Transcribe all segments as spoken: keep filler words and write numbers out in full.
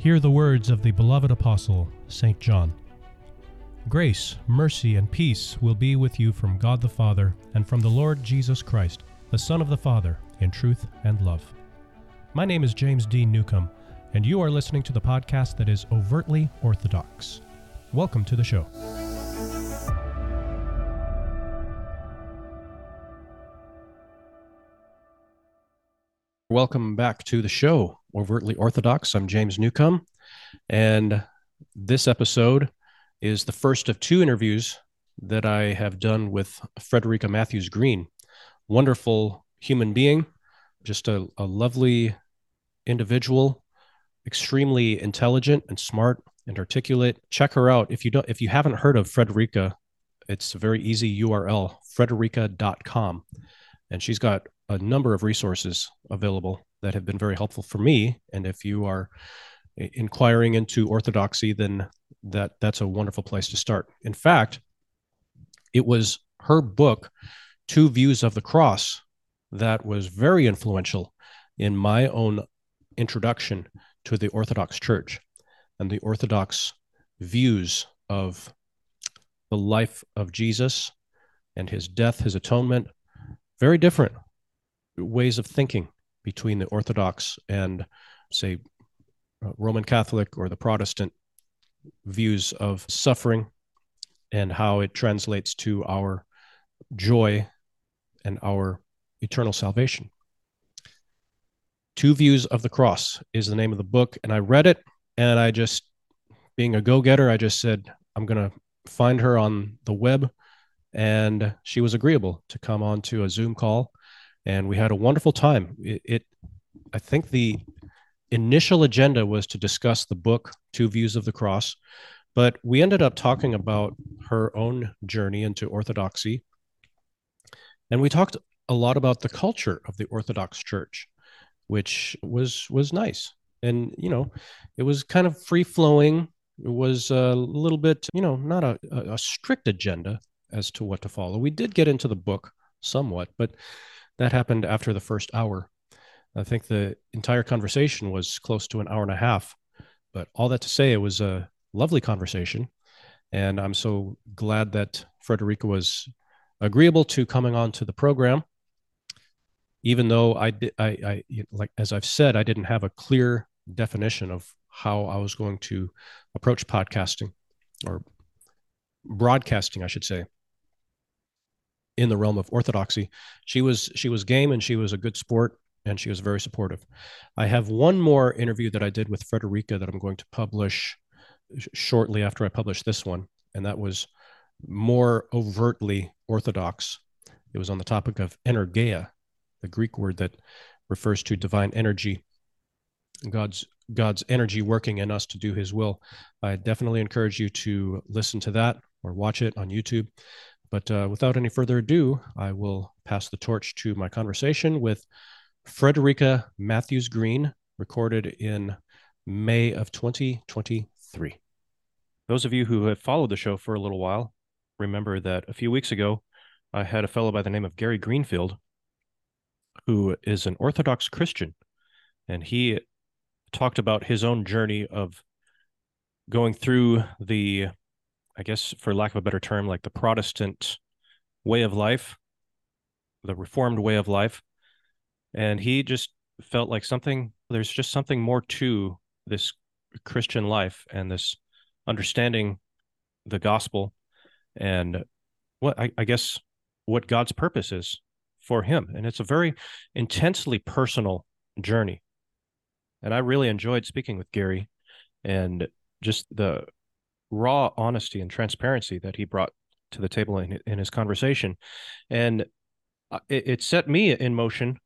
Hear the words of the beloved apostle, Saint John. Grace, mercy, and peace will be with you from God the Father and from the Lord Jesus Christ, the Son of the Father, in truth and love. My name is James D. Newcomb, and you are listening to the podcast that is overtly orthodox. Welcome to the show. Welcome back to the show, Overtly Orthodox. I'm James Newcomb, and this episode is the first of two interviews that I have done with Frederica Matthews Green. Wonderful human being, just a, a lovely individual, extremely intelligent and smart and articulate. Check her out. If you don't, if you haven't heard of Frederica, it's a very easy U R L, frederica dot com. And she's got a number of resources available that have been very helpful for me. And if you are inquiring into orthodoxy, then that that's a wonderful place to start. In fact, it was her book, Two Views of the Cross, that was very influential in my own introduction to the Orthodox Church and the Orthodox views of the life of Jesus and his death, his atonement. Very different ways of thinking between the Orthodox and, say, Roman Catholic or the Protestant views of suffering and how it translates to our joy and our eternal salvation. Two Views of the Cross is the name of the book, and I read it, and I just, being a go-getter, I just said, I'm going to find her on the web, and she was agreeable to come on to a Zoom call, and we had a wonderful time. It, it I think the initial agenda was to discuss the book, Two Views of the Cross, but we ended up talking about her own journey into Orthodoxy, and we talked a lot about the culture of the Orthodox Church, which was was nice. And, you know, it was kind of free-flowing. It was a little bit, you know, not a, a strict agenda as to what to follow. We did get into the book somewhat, but that happened after the first hour. I think the entire conversation was close to an hour and a half, but all that to say, it was a lovely conversation. And I'm so glad that Frederica was agreeable to coming on to the program, even though I did, I, I, like, as I've said, I didn't have a clear definition of how I was going to approach podcasting or broadcasting, I should say, in the realm of orthodoxy. She was she was game, and she was a good sport, and she was very supportive. I have one more interview that I did with Frederica that I'm going to publish sh- shortly after I publish this one, and that was more overtly orthodox. It was on the topic of energeia, the Greek word that refers to divine energy, God's God's energy working in us to do his will. I definitely encourage you to listen to that or watch it on YouTube. But uh, without any further ado, I will pass the torch to my conversation with Frederica Matthews Green, recorded in May of twenty twenty-three. Those of you who have followed the show for a little while remember that a few weeks ago, I had a fellow by the name of Gary Greenfield, who is an Orthodox Christian, and he talked about his own journey of going through the, I guess, for lack of a better term, like the Protestant way of life, the Reformed way of life. And he just felt like something, there's just something more to this Christian life and this understanding the gospel and what, I, I guess, what God's purpose is for him. And it's a very intensely personal journey. And I really enjoyed speaking with Gary, and just the raw honesty and transparency that he brought to the table in, in his conversation. And it, it set me in motion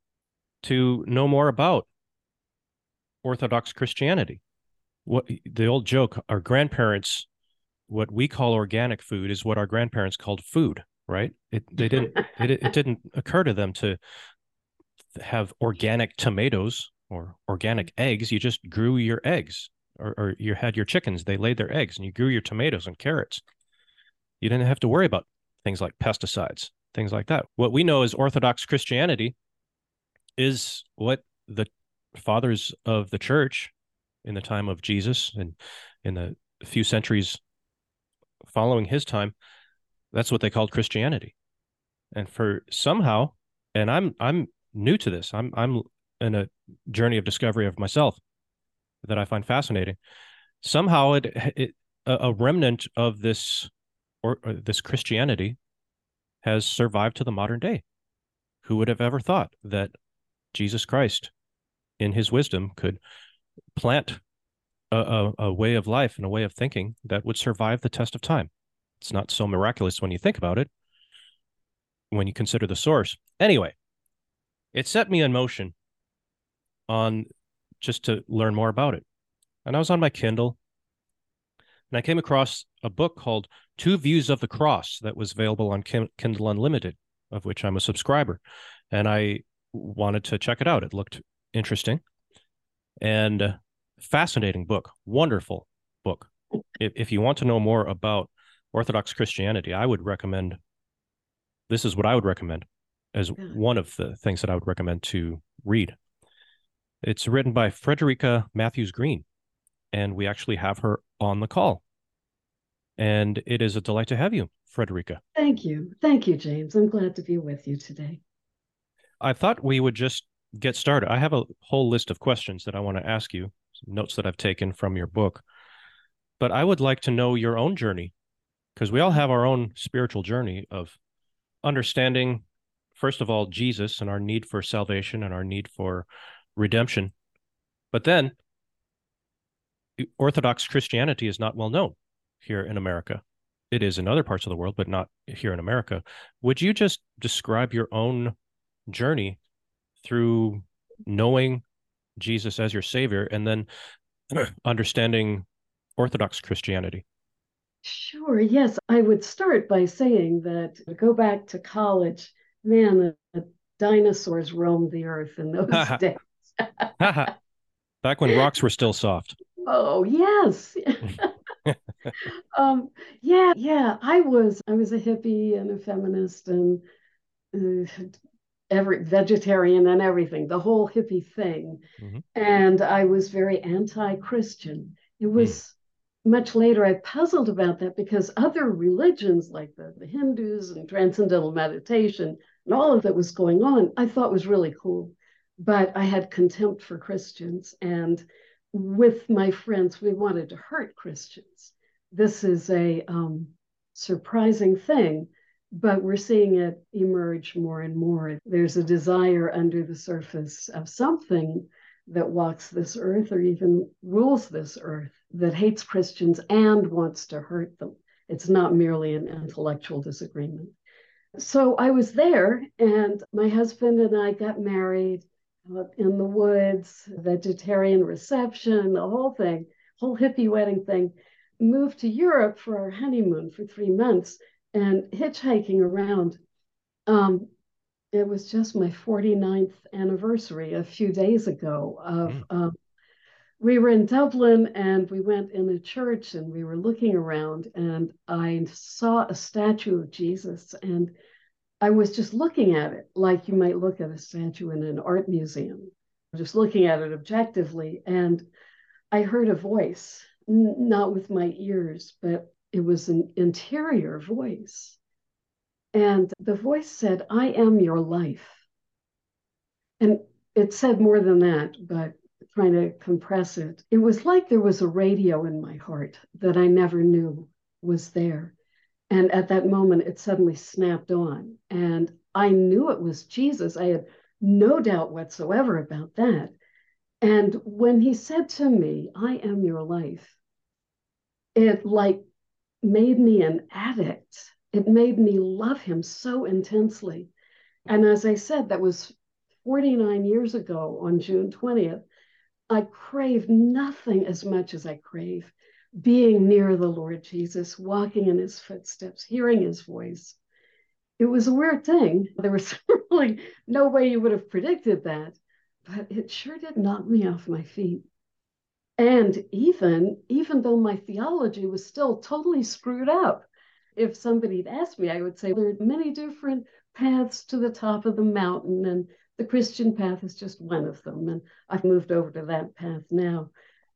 to know more about Orthodox Christianity. What the old joke, our grandparents, what we call organic food is what our grandparents called food, right? It they didn't it, it didn't occur to them to have organic tomatoes or organic eggs. You just grew your eggs. Or, or you had your chickens, they laid their eggs, and you grew your tomatoes and carrots. You didn't have to worry about things like pesticides, things like that. What we know as Orthodox Christianity is what the fathers of the church in the time of Jesus and in the few centuries following his time, that's what they called Christianity. And for somehow, and I'm I'm new to this. I'm I'm in a journey of discovery of myself that I find fascinating. Somehow it it a remnant of this or, or this Christianity has survived to the modern day. Who would have ever thought that Jesus Christ, in his wisdom, could plant a, a, a way of life and a way of thinking that would survive the test of time? It's not so miraculous when you think about it, when you consider the source. Anyway, it set me in motion on just to learn more about it. And I was on my Kindle and I came across a book called Two Views of the Cross that was available on Kindle Unlimited, of which I'm a subscriber. And I wanted to check it out. It looked interesting and uh, fascinating book, wonderful book. If, if you want to know more about Orthodox Christianity, I would recommend, this is what I would recommend as one of the things that I would recommend to read. It's written by Frederica Matthews Green, and we actually have her on the call. And it is a delight to have you, Frederica. Thank you. Thank you, James. I'm glad to be with you today. I thought we would just get started. I have a whole list of questions that I want to ask you, some notes that I've taken from your book. But I would like to know your own journey, because we all have our own spiritual journey of understanding, first of all, Jesus and our need for salvation and our need for redemption. But then Orthodox Christianity is not well known here in America. It is in other parts of the world, but not here in America. Would you just describe your own journey through knowing Jesus as your Savior and then understanding Orthodox Christianity? Sure. Yes. I would start by saying that go back to college, man, the, the dinosaurs roamed the earth in those days. Back when rocks were still soft. Oh, yes. um, yeah, yeah. I was I was a hippie and a feminist and uh, every vegetarian and everything, the whole hippie thing. Mm-hmm. And I was very anti-Christian. It was mm. Much later I puzzled about that because other religions like the, the Hindus and transcendental meditation and all of that was going on, I thought was really cool. But I had contempt for Christians. And with my friends, we wanted to hurt Christians. This is a um, surprising thing, but we're seeing it emerge more and more. There's a desire under the surface of something that walks this earth or even rules this earth that hates Christians and wants to hurt them. It's not merely an intellectual disagreement. So I was there, and my husband and I got married in the woods, vegetarian reception, the whole thing, whole hippie wedding thing. Moved to Europe for our honeymoon for three months and hitchhiking around. Um, it was just my forty-ninth anniversary a few days ago of mm. um, we were in Dublin and we went in a church and we were looking around and I saw a statue of Jesus and I was just looking at it like you might look at a statue in an art museum, just looking at it objectively. And I heard a voice, n- not with my ears, but it was an interior voice. And the voice said, "I am your life." And it said more than that, but trying to compress it. It was like there was a radio in my heart that I never knew was there. And at that moment, it suddenly snapped on. And I knew it was Jesus. I had no doubt whatsoever about that. And when he said to me, "I am your life," it like made me an addict. It made me love him so intensely. And as I said, that was forty-nine years ago on June twentieth. I crave nothing as much as I crave being near the Lord Jesus, walking in his footsteps, hearing his voice. It was a weird thing. There was really no way you would have predicted that, but it sure did knock me off my feet. And even, even though my theology was still totally screwed up, if somebody'd asked me, I would say there are many different paths to the top of the mountain, and the Christian path is just one of them. And I've moved over to that path now.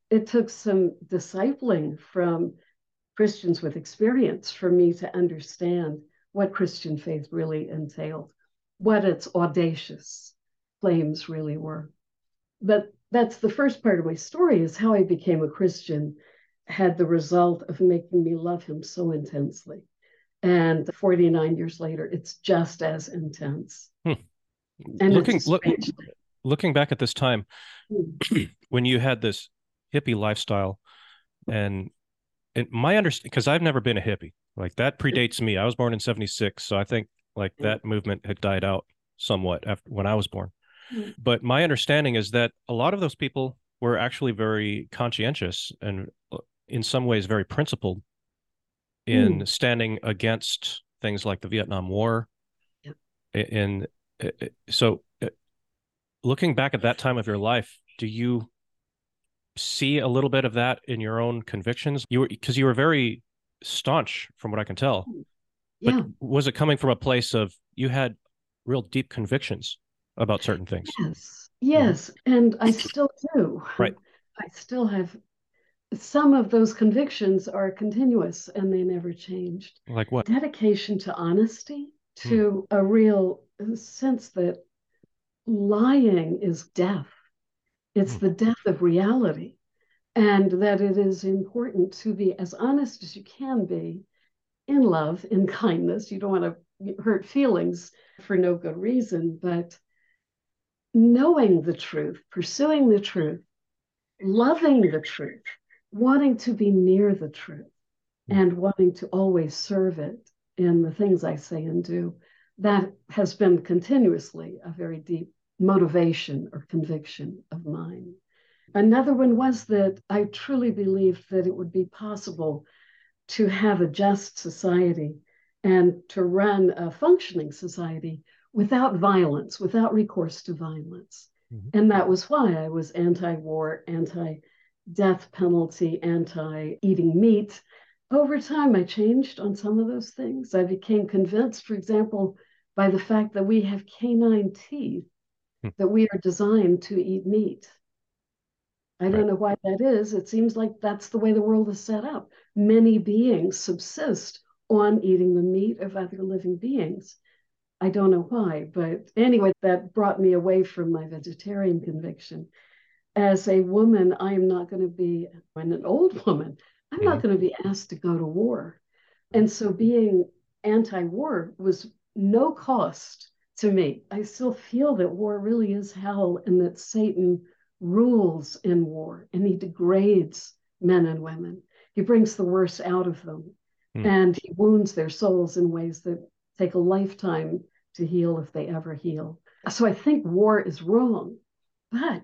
it took some discipling from Christians with experience for me to understand what Christian faith really entailed, what its audacious claims really were. But that's the first part of my story, is how I became a Christian had the result of making me love him so intensely. And forty-nine years later, it's just as intense. Hmm. And looking it's look, looking back at this time, hmm. when you had this hippie lifestyle, and, and my understanding, because I've never been a hippie, like that predates me. I was born in seventy-six, so I think like that movement had died out somewhat after when I was born. Mm. But my understanding is that a lot of those people were actually very conscientious and in some ways very principled in mm. standing against things like the Vietnam War. Yep. And so looking back at that time of your life, do you see a little bit of that in your own convictions? You were, because you were very staunch from what I can tell. Yeah. But was it coming from a place of you had real deep convictions about certain things? Yes. Yes. Mm-hmm. And I still do. Right. I still have some of those convictions are continuous and they never changed. Like what? Dedication to honesty, to mm. a real sense that lying is death. It's mm. the death of reality. And that it is important to be as honest as you can be in love, in kindness. You don't want to hurt feelings for no good reason, but knowing the truth, pursuing the truth, loving the truth, wanting to be near the truth, and wanting to always serve it in the things I say and do. That has been continuously a very deep motivation or conviction of mine. Another one was that I truly believed that it would be possible to have a just society and to run a functioning society without violence, without recourse to violence. Mm-hmm. And that was why I was anti-war, anti-death penalty, anti-eating meat. Over time, I changed on some of those things. I became convinced, for example, by the fact that we have canine teeth, hmm. that we are designed to eat meat. I don't right. know why that is. It seems like that's the way the world is set up. Many beings subsist on eating the meat of other living beings. I don't know why, but anyway, that brought me away from my vegetarian conviction. As a woman, I am not going to be, and an old woman, I'm mm-hmm. not going to be asked to go to war. And so being anti-war was no cost to me. I still feel that war really is hell and that Satan rules in war and he degrades men and women. He brings the worst out of them mm. and he wounds their souls in ways that take a lifetime to heal if they ever heal. So I think war is wrong, but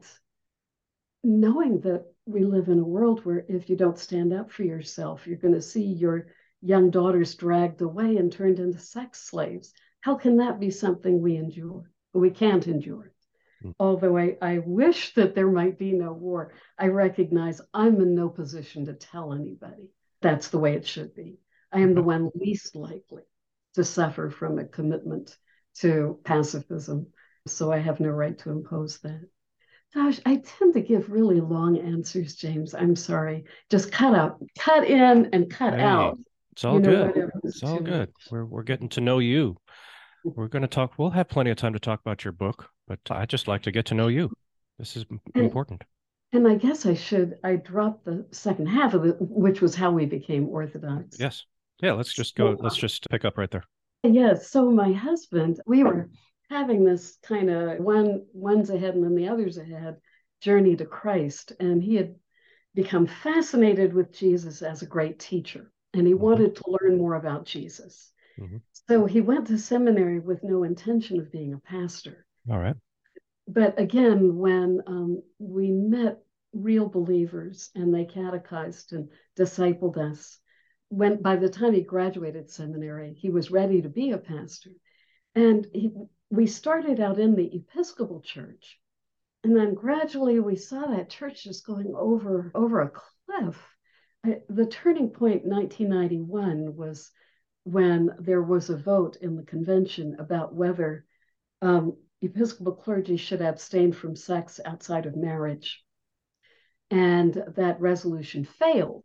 knowing that we live in a world where if you don't stand up for yourself, you're going to see your young daughters dragged away and turned into sex slaves. How can that be something we endure? We can't endure it. Mm. Although I, I wish that there might be no war, I recognize I'm in no position to tell anybody that's the way it should be. I am the one least likely to suffer from a commitment to pacifism, so I have no right to impose that. Gosh, I tend to give really long answers, James. I'm sorry. Just cut out, cut in and cut hey, out. It's all you know, good. It's all good. Much. We're we're getting to know you. We're going to talk. We'll have plenty of time to talk about your book, but I just like to get to know you. This is and, important. And I guess I should. I dropped the second half of it, which was how we became Orthodox. Yes. Yeah. Let's just go. So, let's just pick up right there. Yes. So my husband, we were having this kind of one one's ahead and then the other's ahead journey to Christ, and he had become fascinated with Jesus as a great teacher, and he mm-hmm. wanted to learn more about Jesus. Mm-hmm. So he went to seminary with no intention of being a pastor. All right. But again, when um, we met real believers and they catechized and discipled us, when by the time he graduated seminary, he was ready to be a pastor. And he, we started out in the Episcopal Church. And then gradually we saw that church just going over, over a cliff. I, the turning point in nineteen ninety-one was when there was a vote in the convention about whether um, Episcopal clergy should abstain from sex outside of marriage. And that resolution failed.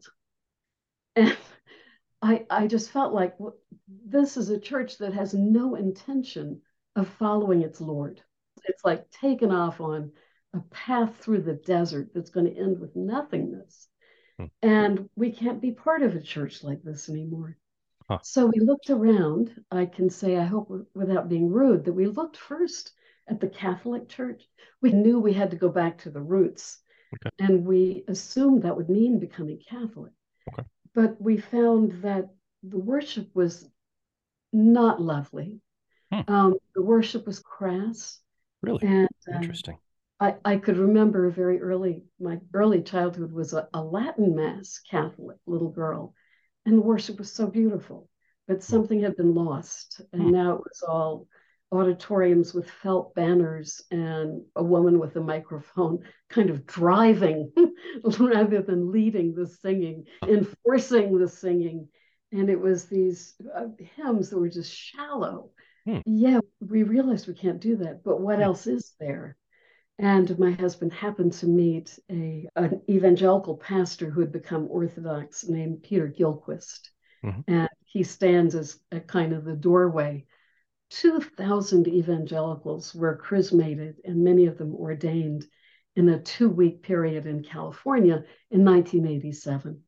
And I, I just felt like this is a church that has no intention of following its Lord. It's like taken off on a path through the desert that's going to end with nothingness. Hmm. And we can't be part of a church like this anymore. Huh. So we looked around. I can say, I hope without being rude, that we looked first at the Catholic Church. We knew we had to go back to the roots. Okay. And we assumed that would mean becoming Catholic. Okay. But we found that the worship was not lovely. Hmm. Um, the worship was crass. Really? And uh, interesting. I, I could remember very early, my early childhood was a, a Latin Mass Catholic little girl, and the worship was so beautiful, but something had been lost. And hmm. now it was all auditoriums with felt banners and a woman with a microphone kind of driving rather than leading the singing, enforcing the singing. And it was these uh, hymns that were just shallow. Hmm. Yeah, we realized we can't do that, but what hmm. else is there? And my husband happened to meet a, an evangelical pastor who had become Orthodox named Peter Gilchrist. Mm-hmm. And he stands as a kind of the doorway. two thousand evangelicals were chrismated, and many of them ordained in a two-week period in California in nineteen eighty-seven.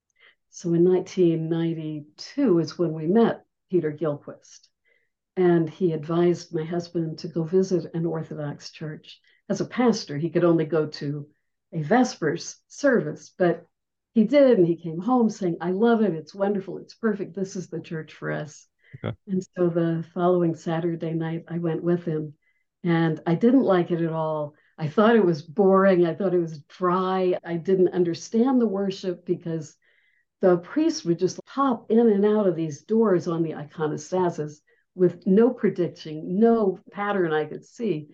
So in nineteen ninety-two is when we met Peter Gilchrist. And he advised my husband to go visit an Orthodox church. As a pastor, he could only go to a Vespers service, but he did, and he came home saying, I love it, it's wonderful, it's perfect, this is the church for us. Okay. And so the following Saturday night, I went with him, and I didn't like it at all. I thought it was boring, I thought it was dry, I didn't understand the worship because the priests would just pop in and out of these doors on the iconostasis with no prediction, no pattern I could see.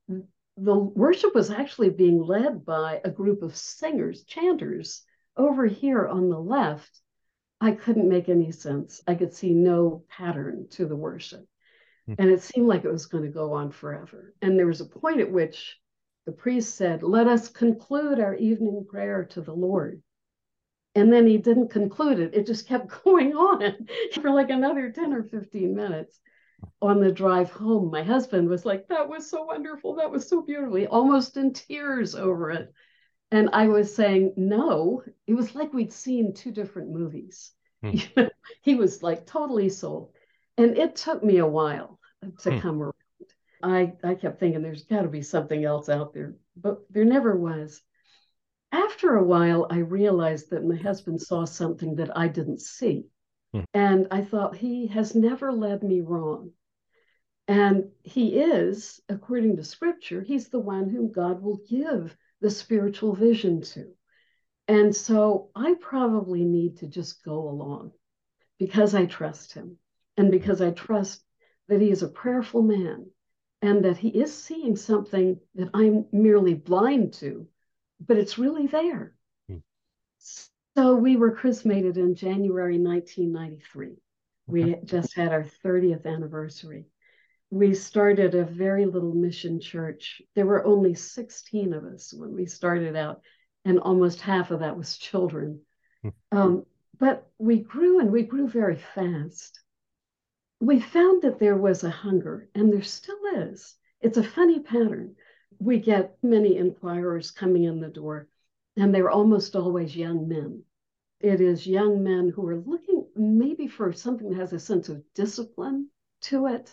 The worship was actually being led by a group of singers, chanters, over here on the left. I couldn't make any sense. I could see no pattern to the worship. Hmm. And it seemed like it was going to go on forever. And there was a point at which the priest said, let us conclude our evening prayer to the Lord. And then he didn't conclude it. It just kept going on for like another ten or fifteen minutes. On the drive home, my husband was like, that was so wonderful. That was so beautiful. He almost in tears over it. And I was saying, no, it was like we'd seen two different movies. Hmm. He was like totally sold. And it took me a while to hmm. come around. I, I kept thinking there's got to be something else out there, but there never was. After a while, I realized that my husband saw something that I didn't see. Hmm. And I thought, he has never led me wrong. And he is, according to scripture, he's the one whom God will give the spiritual vision to. And so I probably need to just go along because I trust him and because I trust that he is a prayerful man and that he is seeing something that I'm merely blind to, but it's really there. Hmm. So we were chrismated in January nineteen ninety-three. Okay. We just had our thirtieth anniversary. We started a very little mission church. There were only sixteen of us when we started out, and almost half of that was children. Um, but we grew, and we grew very fast. We found that there was a hunger, and there still is. It's a funny pattern. We get many inquirers coming in the door, and they're almost always young men. It is young men who are looking maybe for something that has a sense of discipline to it.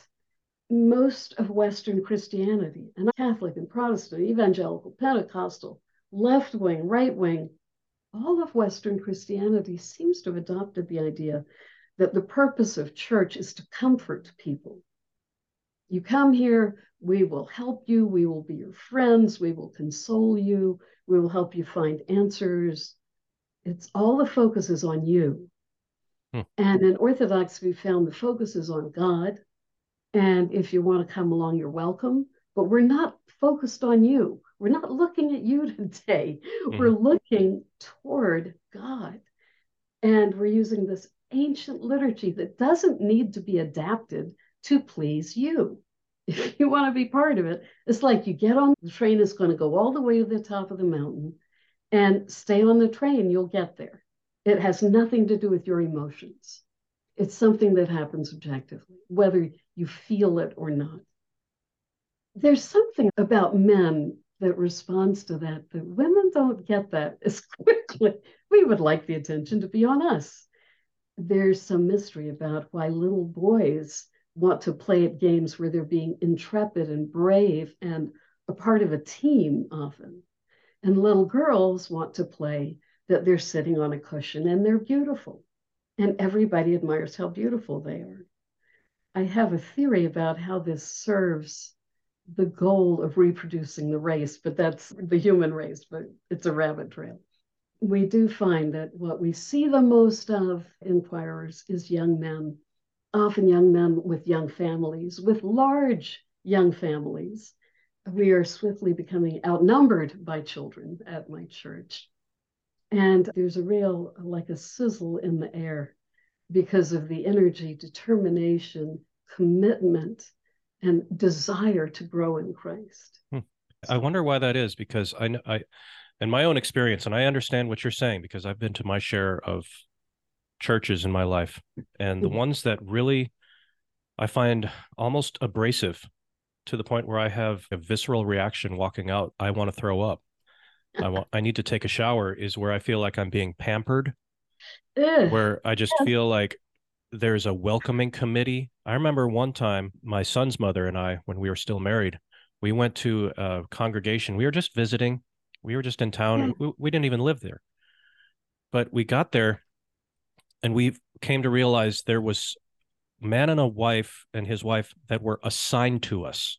Most of Western Christianity, and Catholic and Protestant, evangelical, Pentecostal, left-wing, right-wing, all of Western Christianity seems to have adopted the idea that the purpose of church is to comfort people. You come here, we will help you, we will be your friends, we will console you, we will help you find answers. It's all the focus is on you. Hmm. And in Orthodox, we found the focus is on God. And if you want to come along, you're welcome. But we're not focused on you. We're not looking at you today. Mm-hmm. We're looking toward God. And we're using this ancient liturgy that doesn't need to be adapted to please you. If you want to be part of it, it's like you get on the train, it's going to go all the way to the top of the mountain. and stay on the train, you'll get there. It has nothing to do with your emotions. It's something that happens objectively, whether you feel it or not. There's something about men that responds to that, that women don't get that as quickly. We would like the attention to be on us. There's some mystery about why little boys want to play at games where they're being intrepid and brave and a part of a team often. And little girls want to play that they're sitting on a cushion and they're beautiful. And everybody admires how beautiful they are. I have a theory about how this serves the goal of reproducing the race, but that's the human race, but it's a rabbit trail. We do find that what we see the most of inquirers is young men, often young men with young families, with large young families. We are swiftly becoming outnumbered by children at my church. And there's a real, like a sizzle in the air because of the energy, determination, commitment, and desire to grow in Christ. Hmm. I wonder why that is, because I, I, in my own experience, and I understand what you're saying because I've been to my share of churches in my life, and the ones that really I find almost abrasive to the point where I have a visceral reaction walking out. I want to throw up. I want, I need to take a shower is where I feel like I'm being pampered, Ugh. where I just feel like there's a welcoming committee. I remember one time my son's mother and I, when we were still married, we went to a congregation. We were just visiting. We were just in town. Yeah. We, we didn't even live there. But we got there and we came to realize there was a man and a wife and his wife that were assigned to us.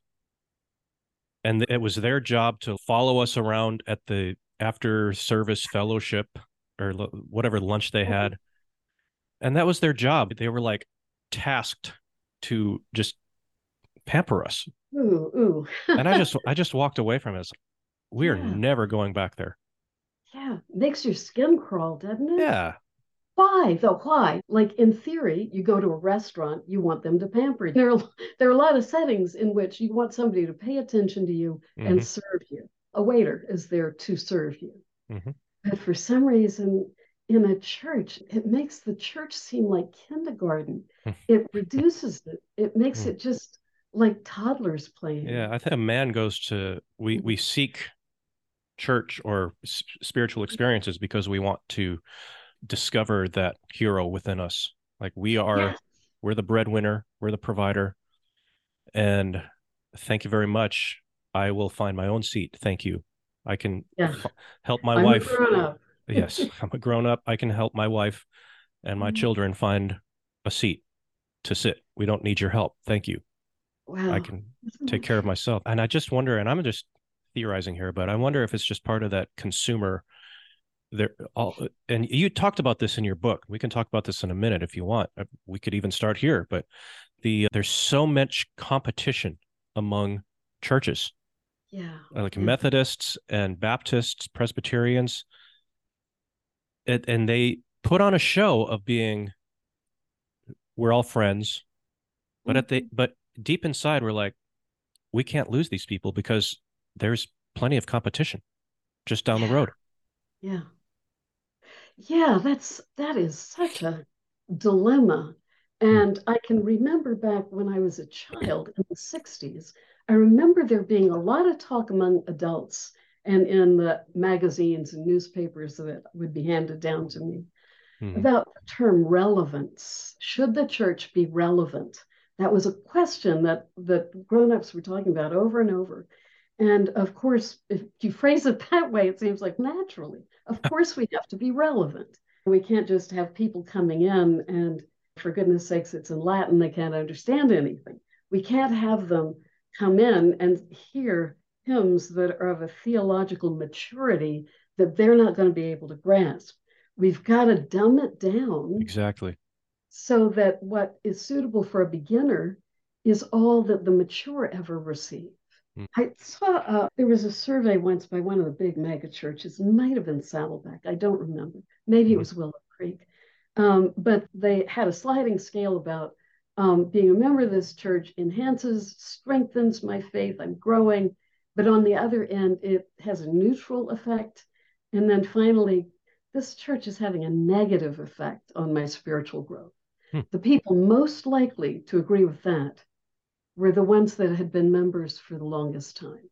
And it was their job to follow us around at the after service fellowship or whatever lunch they had. And that was their job. They were like tasked to just pamper us. Ooh, ooh. And I just I just walked away from it. We are Yeah. never going back there. Yeah. Makes your skin crawl, doesn't it? Yeah. Why though? Why? Like in theory, you go to a restaurant, you want them to pamper you. There are, there are a lot of settings in which you want somebody to pay attention to you mm-hmm. and serve you. A waiter is there to serve you. Mm-hmm. But for some reason, in a church, it makes the church seem like kindergarten. It reduces it. It makes it just like toddlers playing. Yeah, I think a man goes to, we, we seek church or s- spiritual experiences because we want to discover that hero within us. Like we are, yes. We're the breadwinner, we're the provider. And thank you very much. I will find my own seat. Thank you. I can yeah. f- help my I'm wife. A grown up. Yes, I'm a grown up. I can help my wife and my mm-hmm. children find a seat to sit. We don't need your help. Thank you. Wow. I can take care of myself. And I just wonder, and I'm just theorizing here, but I wonder if it's just part of that consumer there all, and you talked about this in your book. We can talk about this in a minute if you want. We could even start here, but the there's so much competition among churches. Yeah. Like yeah. Methodists and Baptists, Presbyterians. It, and they put on a show of being, we're all friends, but mm-hmm. at the but deep inside we're like, we can't lose these people because there's plenty of competition just down yeah. the road. Yeah. Yeah, that's that is such a dilemma. And I can remember back when I was a child in the sixties, I remember there being a lot of talk among adults and in the magazines and newspapers that would be handed down to me mm-hmm. about the term relevance. Should the church be relevant? That was a question that, that grown-ups were talking about over and over. And of course, if you phrase it that way, it seems like naturally, of course, we have to be relevant. We can't just have people coming in and, for goodness sakes, it's in Latin, they can't understand anything. We can't have them come in and hear hymns that are of a theological maturity that they're not going to be able to grasp. We've got to dumb it down. Exactly. So that what is suitable for a beginner is all that the mature ever receive. I saw uh, there was a survey once by one of the big mega churches. It might have been Saddleback. I don't remember. Maybe mm-hmm. it was Willow Creek. Um, but they had a sliding scale about um, being a member of this church enhances, strengthens my faith. I'm growing. But on the other end, it has a neutral effect. And then finally, this church is having a negative effect on my spiritual growth. Hmm. The people most likely to agree with that were the ones that had been members for the longest time.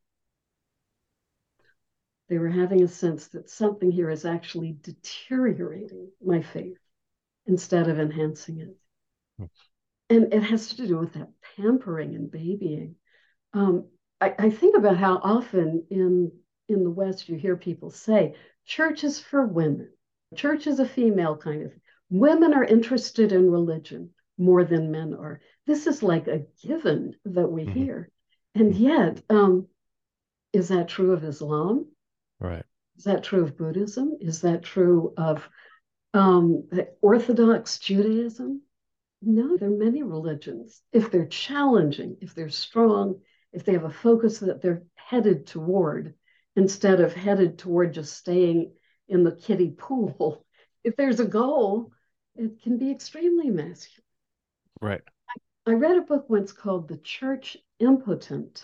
They were having a sense that something here is actually deteriorating my faith instead of enhancing it. Hmm. And it has to do with that pampering and babying. Um, I, I think about how often in, in the West you hear people say, church is for women. Church is a female kind of thing. Women are interested in religion more than men are. This is like a given that we mm-hmm. hear. And yet, um, is that true of Islam? Right. Is that true of Buddhism? Is that true of um, Orthodox Judaism? No, there are many religions. If they're challenging, if they're strong, if they have a focus that they're headed toward, instead of headed toward just staying in the kiddie pool, if there's a goal, it can be extremely masculine. Right. I, I read a book once called The Church Impotent.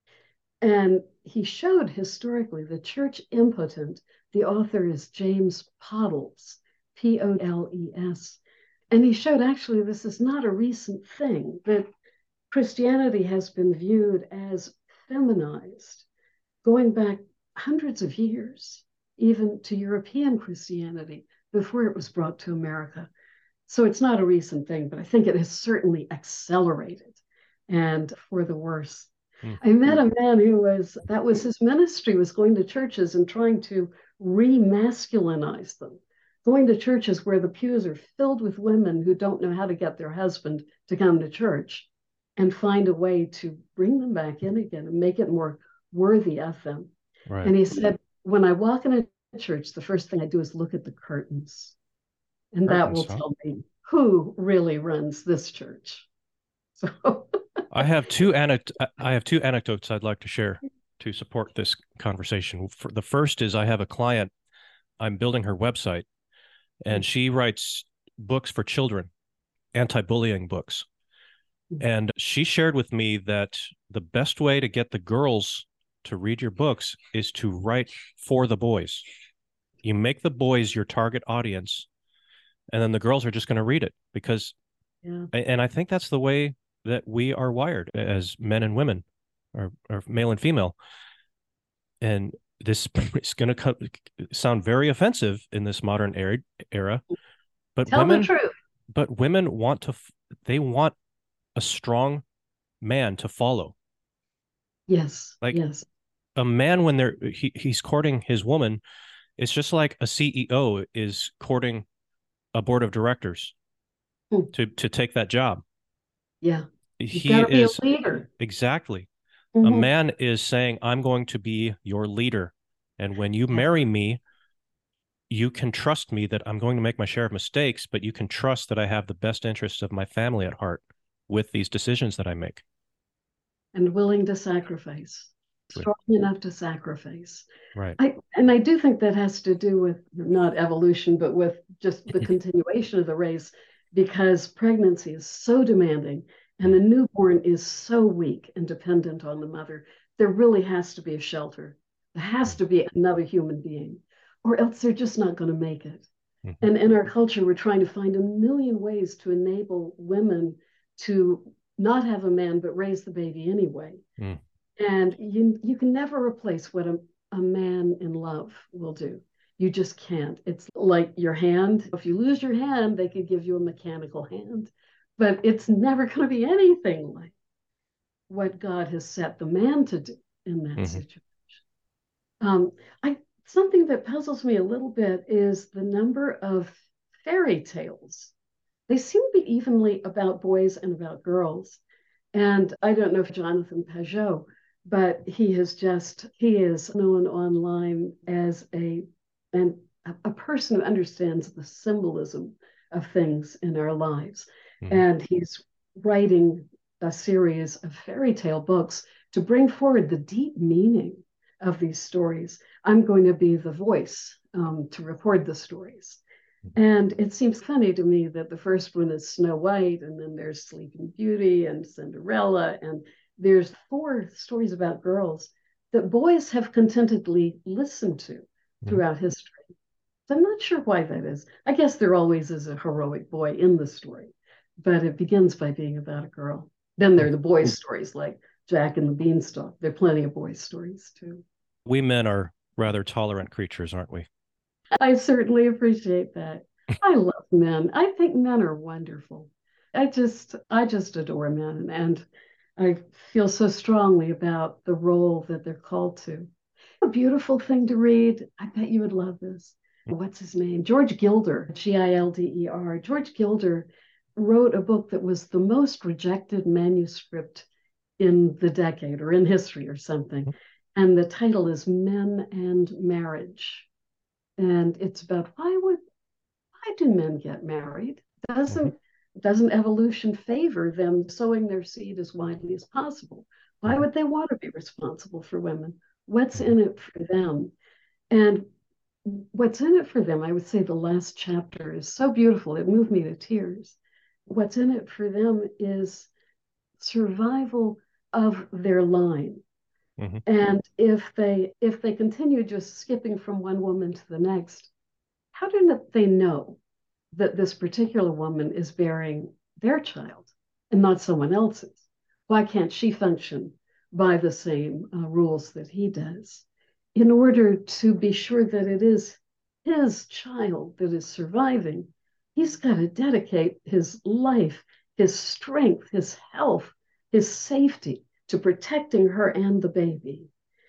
And he showed historically the church impotent. The author is James Pottles, P O L E S. And he showed actually this is not a recent thing, that Christianity has been viewed as feminized, going back hundreds of years, even to European Christianity before it was brought to America. So it's not a recent thing, but I think it has certainly accelerated, and for the worse. Mm-hmm. I met a man who was, that was his ministry, was going to churches and trying to re-masculinize them. Going to churches where the pews are filled with women who don't know how to get their husband to come to church, and find a way to bring them back in again and make it more worthy of them. Right. And he said, when I walk in a church, the first thing I do is look at the curtains. And curtains, that will huh? tell me who really runs this church. So I have two anect- I have two anecdotes I'd like to share to support this conversation. For the first is I have a client, I'm building her website, and she writes books for children, anti-bullying books. And she shared with me that the best way to get the girls to read your books is to write for the boys. You make the boys your target audience, and then the girls are just going to read it because, yeah. And I think that's the way that we are wired as men and women, or, or male and female. And this is going to sound very offensive in this modern era, era but Tell women, the truth. But women want to, they want a strong man to follow. Yes. Like yes. a man, when they're, he, he's courting his woman, it's just like a C E O is courting a board of directors hmm. to, to take that job. Yeah. You've he is be a leader. Exactly. Mm-hmm. A man is saying, I'm going to be your leader. And when you marry me, you can trust me that I'm going to make my share of mistakes, but you can trust that I have the best interests of my family at heart with these decisions that I make. And willing to sacrifice, strong right. enough to sacrifice. Right. I, and I do think that has to do with not evolution, but with just the continuation of the race, because pregnancy is so demanding and the newborn is so weak and dependent on the mother. There really has to be a shelter. There has to be another human being, or else they're just not going to make it. Mm-hmm. And in our culture, we're trying to find a million ways to enable women to not have a man, but raise the baby anyway. Mm. And you, you can never replace what a, a man in love will do. You just can't. It's like your hand. If you lose your hand, they could give you a mechanical hand, but it's never going to be anything like what God has set the man to do in that mm-hmm. situation. Um, I something that puzzles me a little bit is the number of fairy tales. They seem to be evenly about boys and about girls. And I don't know if Jonathan Pageau, but he has just, he is known online as a, an, a person who understands the symbolism of things in our lives. Mm-hmm. And he's writing a series of fairy tale books to bring forward the deep meaning of these stories. I'm going to be the voice um, to record the stories. And it seems funny to me that the first one is Snow White, and then there's Sleeping Beauty and Cinderella, and there's four stories about girls that boys have contentedly listened to throughout history. So I'm not sure why that is. I guess there always is a heroic boy in the story, but it begins by being about a girl. Then there are the boys' stories like Jack and the Beanstalk. There are plenty of boys' stories too. We men are rather tolerant creatures, aren't we? I certainly appreciate that. I love men. I think men are wonderful. I just I just adore men, and I feel so strongly about the role that they're called to. A beautiful thing to read. I bet you would love this. What's his name? George Gilder, G I L D E R. George Gilder wrote a book that was the most rejected manuscript in the decade or in history or something. And the title is Men and Marriage. And it's about why would why do men get married? Doesn't doesn't evolution favor them sowing their seed as widely as possible? Why would they want to be responsible for women? What's in it for them? And what's in it for them, I would say the last chapter is so beautiful. It moved me to tears. What's in it for them is survival of their line. Mm-hmm. And if they if they continue just skipping from one woman to the next, how do they know that this particular woman is bearing their child and not someone else's? Why can't she function by the same uh, rules that he does? In order to be sure that it is his child that is surviving, he's got to dedicate his life, his strength, his health, his safety to protecting her and the baby.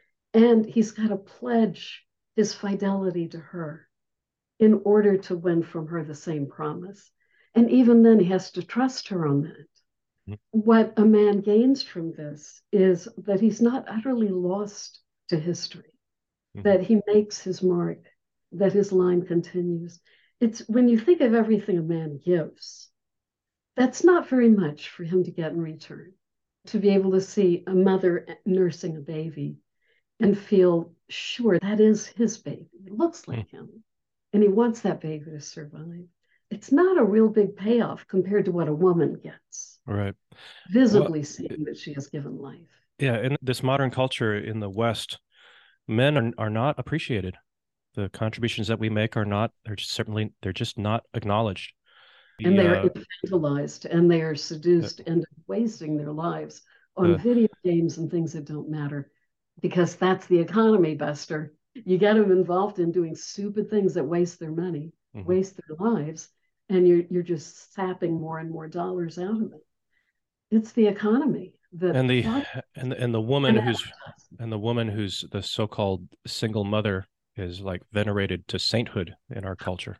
And he's got to pledge his fidelity to her in order to win from her the same promise. And even then, he has to trust her on that. Mm-hmm. What a man gains from this is that he's not utterly lost to history, mm-hmm. that he makes his mark, that his line continues. It's when you think of everything a man gives, that's not very much for him to get in return. To be able to see a mother nursing a baby and feel sure that is his baby. It looks like mm-hmm. him. And he wants that baby to survive. It's not a real big payoff compared to what a woman gets. Right. Visibly well, seeing that she has given life. Yeah, in this modern culture in the West, men are, are not appreciated. The contributions that we make are not, they're just certainly, they're just not acknowledged. And they are infantilized and they are seduced uh, and wasting their lives on uh, video games and things that don't matter, because that's the economy, Buster. You get them involved in doing stupid things that waste their money, mm-hmm. waste their lives, and you're you're just sapping more and more dollars out of it. It's the economy that and the and and the woman and who's and the woman who's the so-called single mother is like venerated to sainthood in our culture.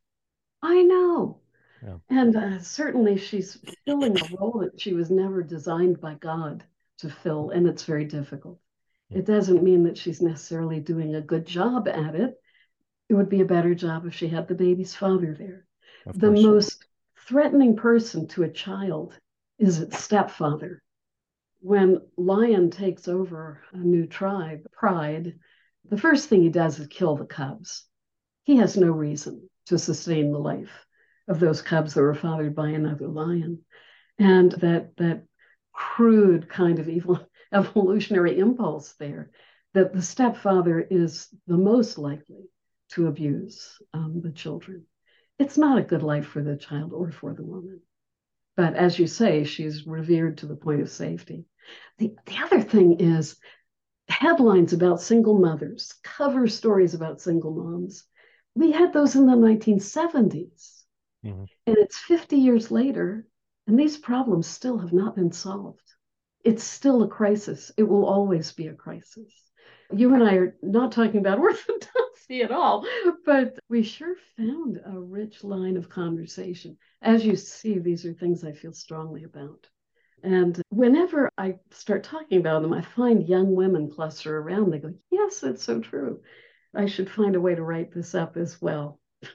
I know, yeah. and uh, certainly she's filling a role that she was never designed by God to fill, and it's very difficult. It doesn't mean that she's necessarily doing a good job at it. It would be a better job if she had the baby's father there. Of the course. Most threatening person to a child is its stepfather. When Lion takes over a new tribe, Pride, the first thing he does is kill the cubs. He has no reason to sustain the life of those cubs that were fathered by another lion. And that that crude kind of evil evolutionary impulse there, that the stepfather is the most likely to abuse um, the children. It's not a good life for the child or for the woman. But as you say, she's revered to the point of safety. The, the other thing is headlines about single mothers, cover stories about single moms. We had those in the nineteen seventies. Mm-hmm. And it's fifty years later, and these problems still have not been solved. It's still a crisis. It will always be a crisis. You and I are not talking about orthodoxy at all, but we sure found a rich line of conversation. As you see, these are things I feel strongly about. And whenever I start talking about them, I find young women cluster around. They go, yes, that's so true. I should find a way to write this up as well.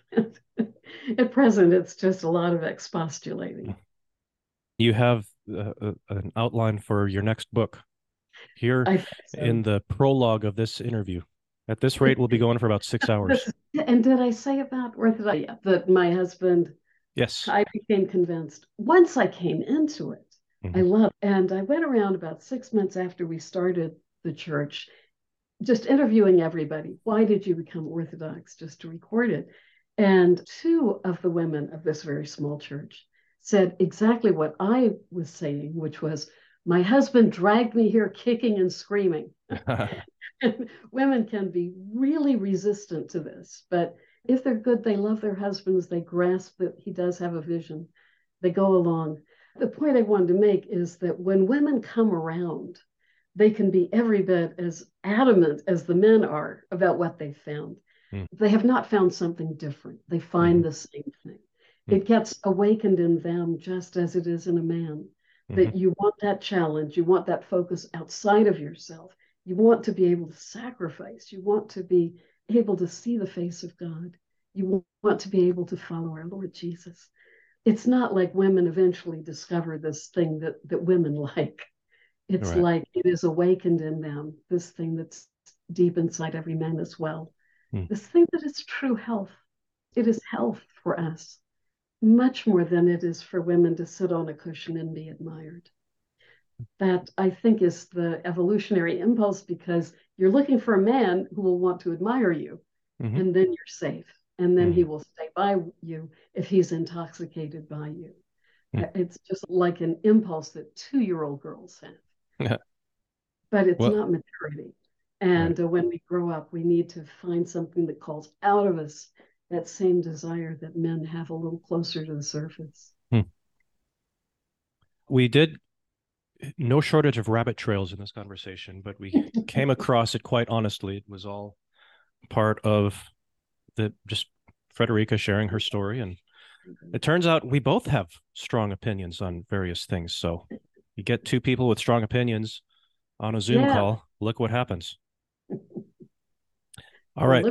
At present, it's just a lot of expostulating. You have uh, an outline for your next book here so. In the prologue of this interview. At this rate, we'll be going for about six hours. And did I say about orthodoxy that my husband, yes, I became convinced once I came into it. Mm-hmm. I loved, and I went around about six months after we started the church, just interviewing everybody. Why did you become Orthodox? Just to record it. And two of the women of this very small church said exactly what I was saying, which was, my husband dragged me here kicking and screaming. Women can be really resistant to this, but if they're good, they love their husbands, they grasp that he does have a vision, they go along. The point I wanted to make is that when women come around, they can be every bit as adamant as the men are about what they found. Mm. They have not found something different. They find mm-hmm. the same thing. Mm. It gets awakened in them just as it is in a man, mm-hmm. that you want that challenge, you want that focus outside of yourself. You want to be able to sacrifice. You want to be able to see the face of God. You want to be able to follow our Lord Jesus. It's not like women eventually discover this thing that, that women like. It's right. like it is awakened in them, this thing that's deep inside every man as well. Hmm. This thing that is true health. It is health for us, much more than it is for women to sit on a cushion and be admired. That I think is the evolutionary impulse, because you're looking for a man who will want to admire you, mm-hmm. and then you're safe. And then mm-hmm. he will stay by you if he's intoxicated by you. Mm-hmm. It's just like an impulse that two-year-old girls have. Yeah. But it's well, not maturity. And right. uh, when we grow up, we need to find something that calls out of us that same desire that men have a little closer to the surface. Hmm. We did no shortage of rabbit trails in this conversation, but we came across it quite honestly. It was all part of the just Frederica sharing her story. And it turns out we both have strong opinions on various things. So you get two people with strong opinions on a Zoom yeah. call, look what happens. All right.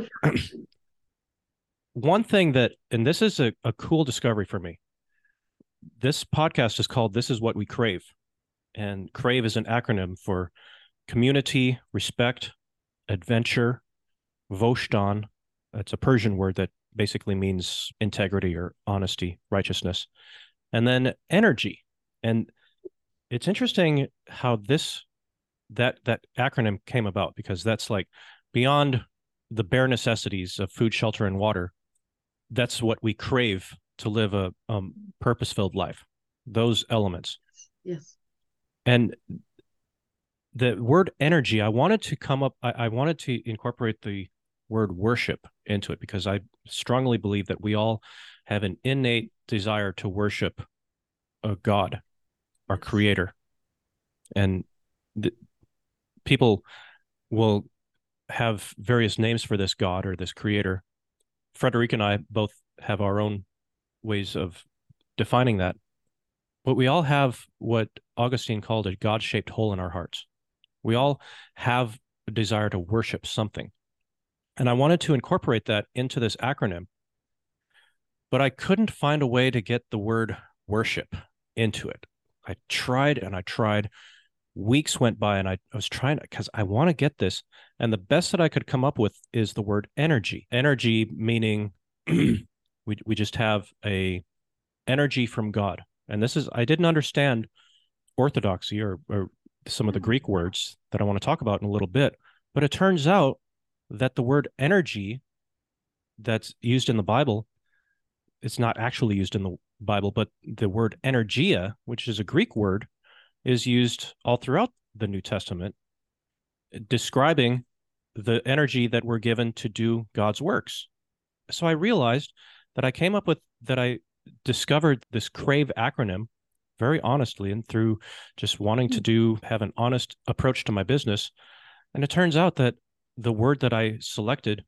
One thing that, and this is a, a cool discovery for me. This podcast is called This Is What We Crave. And CRAVE is an acronym for community, respect, adventure, Voshtan. It's a Persian word that basically means integrity or honesty, righteousness. And then energy. And it's interesting how this that that acronym came about, because that's like beyond the bare necessities of food, shelter, and water. That's what we crave to live a um, purpose-filled life. Those elements. Yes. And the word energy, I wanted to come up, I, I wanted to incorporate the word worship into it, because I strongly believe that we all have an innate desire to worship a God, our creator. And the, people will have various names for this God or this creator. Frederica and I both have our own ways of defining that. But we all have what Augustine called a God-shaped hole in our hearts. We all have a desire to worship something. And I wanted to incorporate that into this acronym, but I couldn't find a way to get the word worship into it. I tried and I tried. Weeks went by and I, I was trying, because I want to get this. And the best that I could come up with is the word energy. Energy meaning we we just have a energy from God. And this is, I didn't understand orthodoxy or, or some of the Greek words that I want to talk about in a little bit. But it turns out that the word energy that's used in the Bible, it's not actually used in the Bible, but the word energia, which is a Greek word, is used all throughout the New Testament, describing the energy that we're given to do God's works. So I realized that I came up with, that I discovered this CRAVE acronym very honestly, and through just wanting to do, have an honest approach to my business. And it turns out that the word that I selected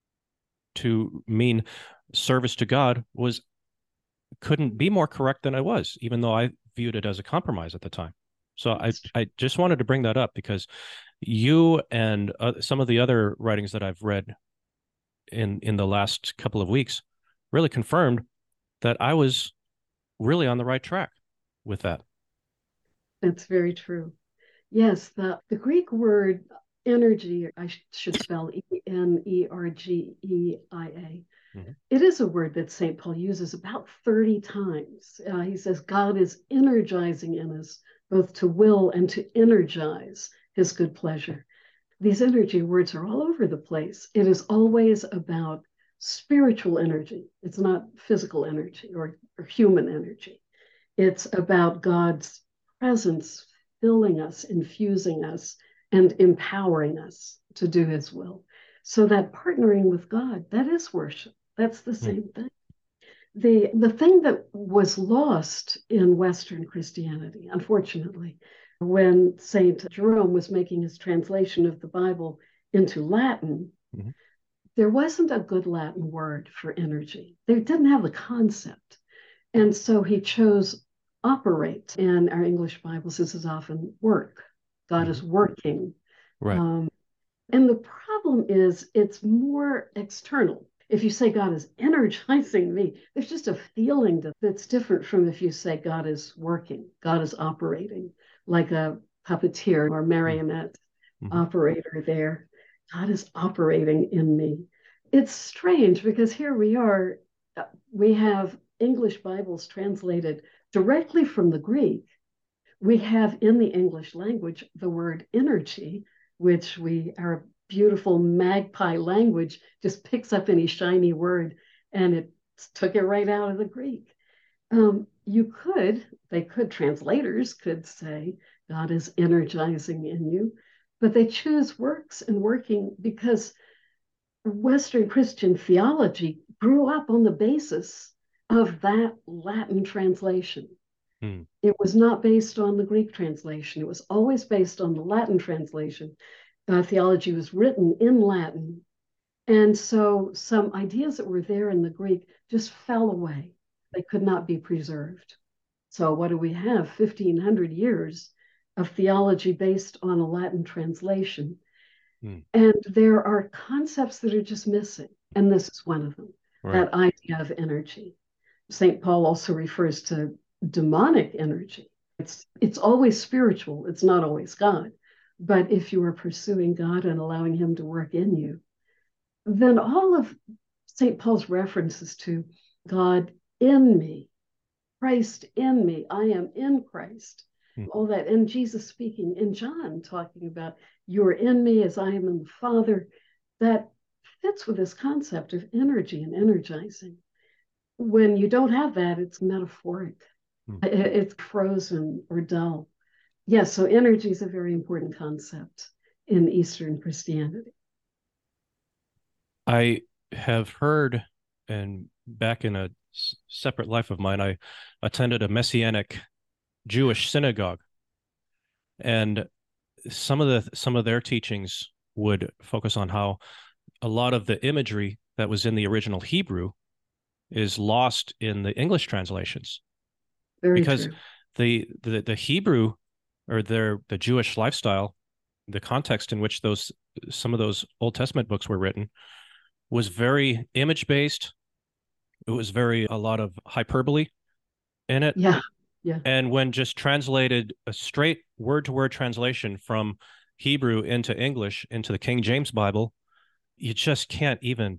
to mean service to God was, couldn't be more correct than I was, even though I viewed it as a compromise at the time. So I, I just wanted to bring that up, because you and uh, some of the other writings that I've read in, in the last couple of weeks really confirmed that I was really on the right track with that. That's very true. Yes, the, the Greek word energy, I sh- should spell E N E R G E I A. Mm-hmm. It is a word that Saint Paul uses about thirty times. Uh, he says God is energizing in us both to will and to energize his good pleasure. these energy words are all over the place. It is always about spiritual energy. It's not physical energy or, or human energy. It's about God's presence filling us, infusing us, and empowering us to do his will. So that partnering with God, that is worship. That's the same mm. thing. The, the thing that was lost in Western Christianity, unfortunately, when Saint Jerome was making his translation of the Bible into Latin, mm-hmm. there wasn't a good Latin word for energy. They didn't have the concept. And so he chose operate. In our English Bibles, this is often work. God mm-hmm. is working. Right. Um, and the problem is it's more external. If you say God is energizing me, there's just a feeling that's different from if you say God is working, God is operating, like a puppeteer or marionette mm-hmm. operator there. God is operating in me. It's strange because here we are, we have English Bibles translated directly from the Greek. We have in the English language the word energy, which we, our beautiful magpie language just picks up any shiny word, and it took it right out of the Greek. Um, you could, they could, translators could say, God is energizing in you, but they choose works and working because Western Christian theology grew up on the basis of that Latin translation. Hmm. It was not based on the Greek translation. It was always based on the Latin translation. Uh, theology was written in Latin. And so some ideas that were there in the Greek just fell away. They could not be preserved. So what do we have? fifteen hundred years of theology based on a Latin translation. Hmm. And there are concepts that are just missing. And this is one of them, right. That idea of energy. Saint Paul also refers to demonic energy. It's, it's always spiritual. It's not always God. But if you are pursuing God and allowing him to work in you, then all of Saint Paul's references to God in me, Christ in me, I am in Christ, hmm. all that, and Jesus speaking in John, talking about you're in me as I am in the Father, that fits with this concept of energy and energizing. When you don't have that, it's metaphoric. Hmm. It's frozen or dull. Yes, so energy is a very important concept in Eastern Christianity. I have heard, and back in a s- separate life of mine, I attended a Messianic Jewish synagogue, and some of the some of their teachings would focus on how a lot of the imagery that was in the original Hebrew is lost in the English translations. Very because true. the the the Hebrew or their the Jewish lifestyle, the context in which those some of those Old Testament books were written was very image based. It was very a lot of hyperbole in it. Yeah. Yeah. And when just translated a straight word to word translation from Hebrew into English into the King James Bible, you just can't even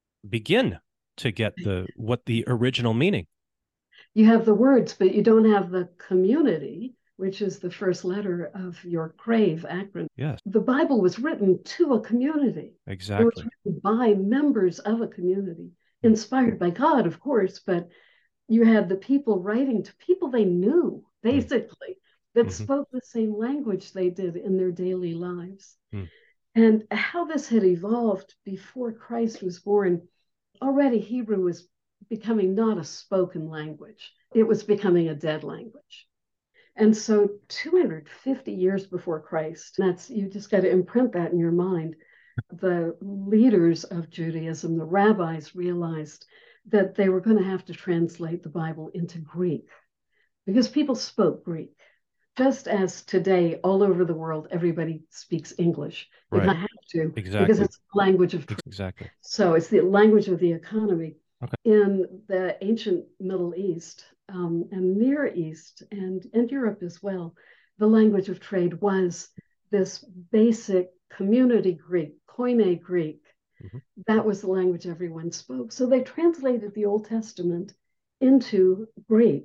begin to get the what the original meaning. You have the words, but you don't have the community, which is the first letter of your CRAVE acronym. Yes. The Bible was written to a community. Exactly. It was written by members of a community, inspired by God, of course, but you had the people writing to people they knew, basically, that mm-hmm. spoke the same language they did in their daily lives. Mm. And how this had evolved before Christ was born, already Hebrew was becoming not a spoken language. It was becoming a dead language. And so two hundred fifty years before Christ, that's, you just got to imprint that in your mind. The leaders of Judaism, the rabbis, realized that they were going to have to translate the Bible into Greek because people spoke Greek. Just as today, all over the world, everybody speaks English. You right. don't have to, exactly. because it's the language of truth. Exactly. So it's the language of the economy. Okay. In the ancient Middle East um, and Near East and, and Europe as well, the language of trade was this basic community Greek, Koine Greek. Mm-hmm. That was the language everyone spoke. So they translated the Old Testament into Greek.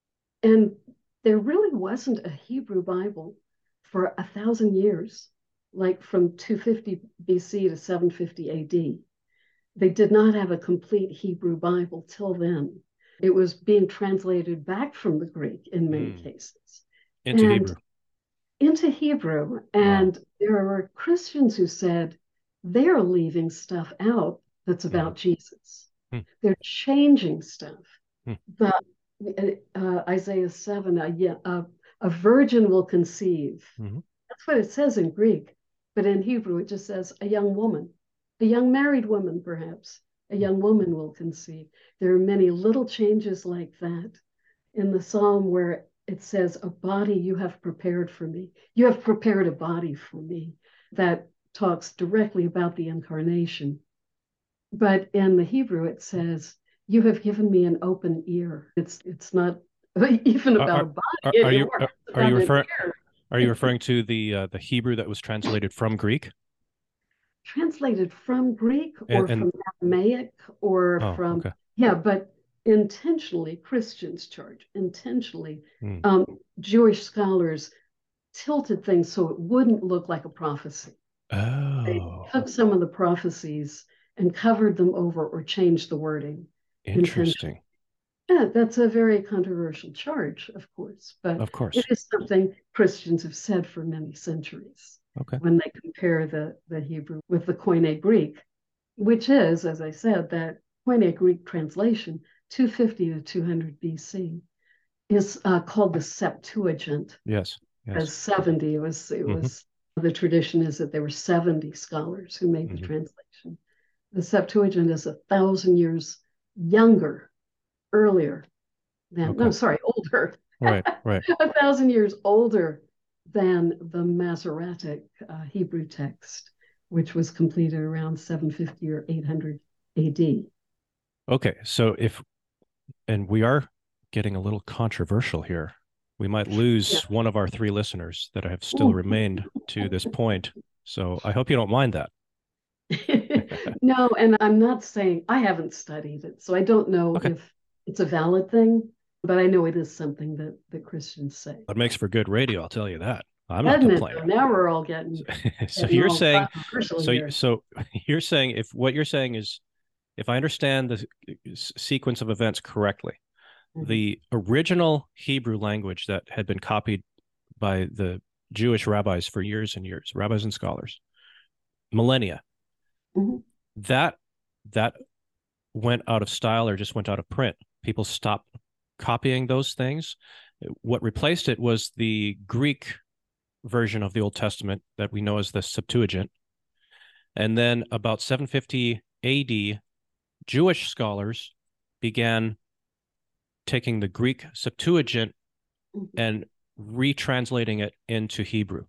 And there really wasn't a Hebrew Bible for a thousand years. like from two fifty B C to seven fifty A D. They did not have a complete Hebrew Bible till then. It was being translated back from the Greek in many mm. cases. Into and Hebrew. Into Hebrew. And wow. there were Christians who said they're leaving stuff out that's about mm. Jesus. Mm. They're changing stuff. Mm. The, uh, Isaiah seven, a, a, a virgin will conceive. Mm-hmm. That's what it says in Greek. But in Hebrew, it just says a young woman. A young married woman, perhaps, a young woman will conceive. There are many little changes like that in the psalm where it says, a body you have prepared for me. You have prepared a body for me. That talks directly about the incarnation. But in the Hebrew, it says, you have given me an open ear. It's it's not even about are, a body. Are, are you, are, are you referring? Are you referring to the uh, the Hebrew that was translated from Greek? Translated from Greek or and, and, from Aramaic or oh, from, okay. yeah, but intentionally, Christians charge, intentionally, mm. um, Jewish scholars tilted things so it wouldn't look like a prophecy. Oh. They took some of the prophecies and covered them over or changed the wording. Interesting. Yeah, that's a very controversial charge, of course, but of course. it is something Christians have said for many centuries. Okay. When they compare the, the Hebrew with the Koine Greek, which is, as I said, that Koine Greek translation, two fifty to two hundred B C, is uh, called the Septuagint. Yes. Yes. As seventy, it was, it mm-hmm. was, the tradition is that there were seventy scholars who made mm-hmm. the translation. The Septuagint is a thousand years younger, earlier than, okay. no, sorry, older. Right, right. a thousand years older than the Masoretic uh, Hebrew text, which was completed around seven fifty or eight hundred A D. Okay, so if, and we are getting a little controversial here. We might lose yeah. one of our three listeners that have still Ooh. remained to this point. So I hope you don't mind that. No, and I'm not saying, I haven't studied it, so I don't know okay. if it's a valid thing. But I know it is something that, that Christians say. It makes for good radio, I'll tell you that. I'm not Doesn't complaining. It, now we're all getting. so getting you're all saying, so here. so you're saying if what you're saying is, if I understand the sequence of events correctly, mm-hmm. the original Hebrew language that had been copied by the Jewish rabbis for years and years, rabbis and scholars, millennia, mm-hmm. that that went out of style or just went out of print. People stopped copying those things. What replaced it was the Greek version of the Old Testament that we know as the Septuagint. And then about seven fifty A D, Jewish scholars began taking the Greek Septuagint and retranslating it into Hebrew.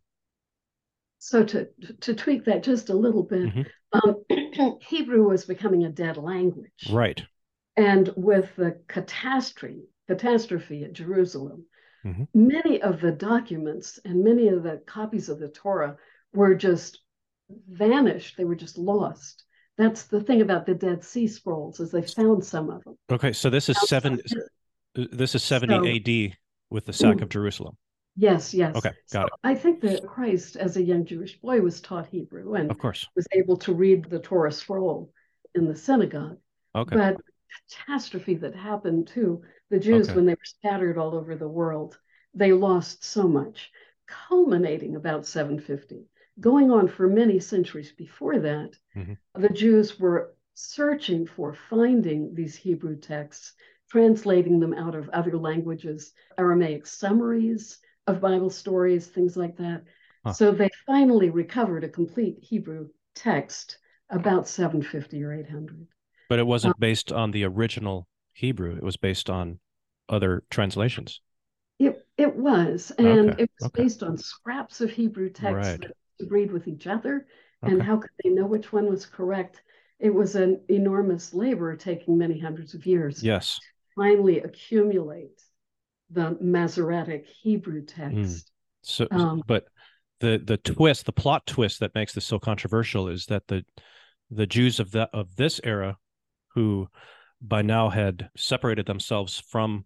So to to tweak that just a little bit, mm-hmm. um, Hebrew was becoming a dead language. Right. And with the catastrophe, catastrophe at Jerusalem, mm-hmm. many of the documents and many of the copies of the Torah were just vanished. They were just lost. That's the thing about the Dead Sea Scrolls, is they found some of them. Okay, so this is seven. This is seventy so, A D with the sack mm, of Jerusalem. Yes, yes. Okay, got so it. I think that Christ, as a young Jewish boy, was taught Hebrew and of course was able to read the Torah scroll in the synagogue. Okay. But catastrophe that happened to the Jews okay. when they were scattered all over the world, they lost so much, culminating about seven fifty. Going on for many centuries before that, mm-hmm. the Jews were searching for, finding these Hebrew texts, translating them out of other languages, Aramaic summaries of Bible stories, things like that. Huh. So they finally recovered a complete Hebrew text about seven fifty or eight hundred. But it wasn't um, based on the original Hebrew. It was based on other translations. It it was, and okay. it was okay. based on scraps of Hebrew texts right. that agreed with each other. Okay. And how could they know which one was correct? It was an enormous labor taking many hundreds of years. Yes. To finally accumulate the Masoretic Hebrew text. Mm. So, um, but the the twist, the plot twist that makes this so controversial is that the the Jews of that of this era, who by now had separated themselves from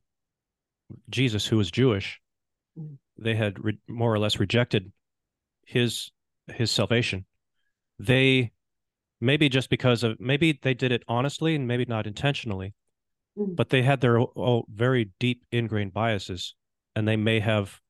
Jesus, who was Jewish, mm. they had re- more or less rejected his his salvation, they maybe just because of maybe they did it honestly and maybe not intentionally, Mm. but they had their oh, very deep ingrained biases, and they may have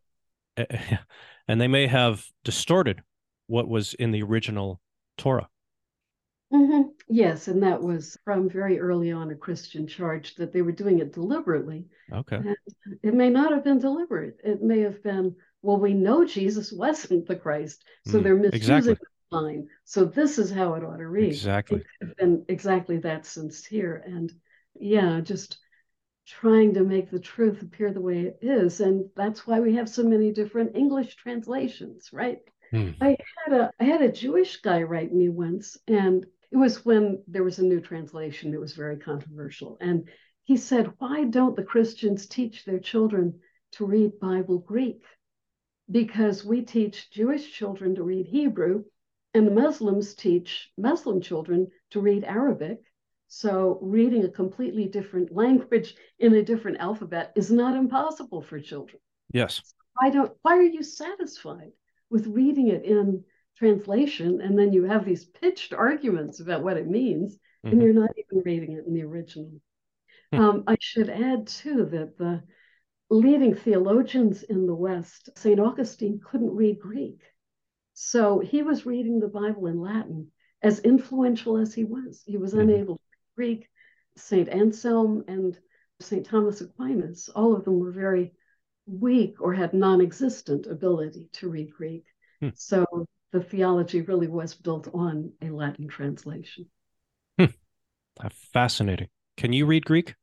and they may have distorted what was in the original Torah. Mm-hmm. Yes, and that was from very early on a Christian charge that they were doing it deliberately. Okay. And it may not have been deliberate. It may have been, well, we know Jesus wasn't the Christ, so Mm, they're misusing exactly. the line. So this is how it ought to read. Exactly. It could have been exactly that sincere. And yeah, just trying to make the truth appear the way it is. And that's why we have so many different English translations, right? Mm. I had a I had a Jewish guy write me once, and it was when there was a new translation. It was very controversial. And he said, why don't the Christians teach their children to read Bible Greek? Because we teach Jewish children to read Hebrew, and the Muslims teach Muslim children to read Arabic. So reading a completely different language in a different alphabet is not impossible for children. Yes. Why don't why are you satisfied with reading it in translation, and then you have these pitched arguments about what it means, mm-hmm. and you're not even reading it in the original? um, I should add too that the leading theologians in the West, Saint Augustine, couldn't read Greek, so he was reading the Bible in Latin. As influential as he was, he was mm-hmm. unable to read Greek. Saint Anselm and Saint Thomas Aquinas, all of them were very weak or had non-existent ability to read Greek. Hmm. So the theology really was built on a Latin translation. Hmm. Fascinating. Can you read Greek?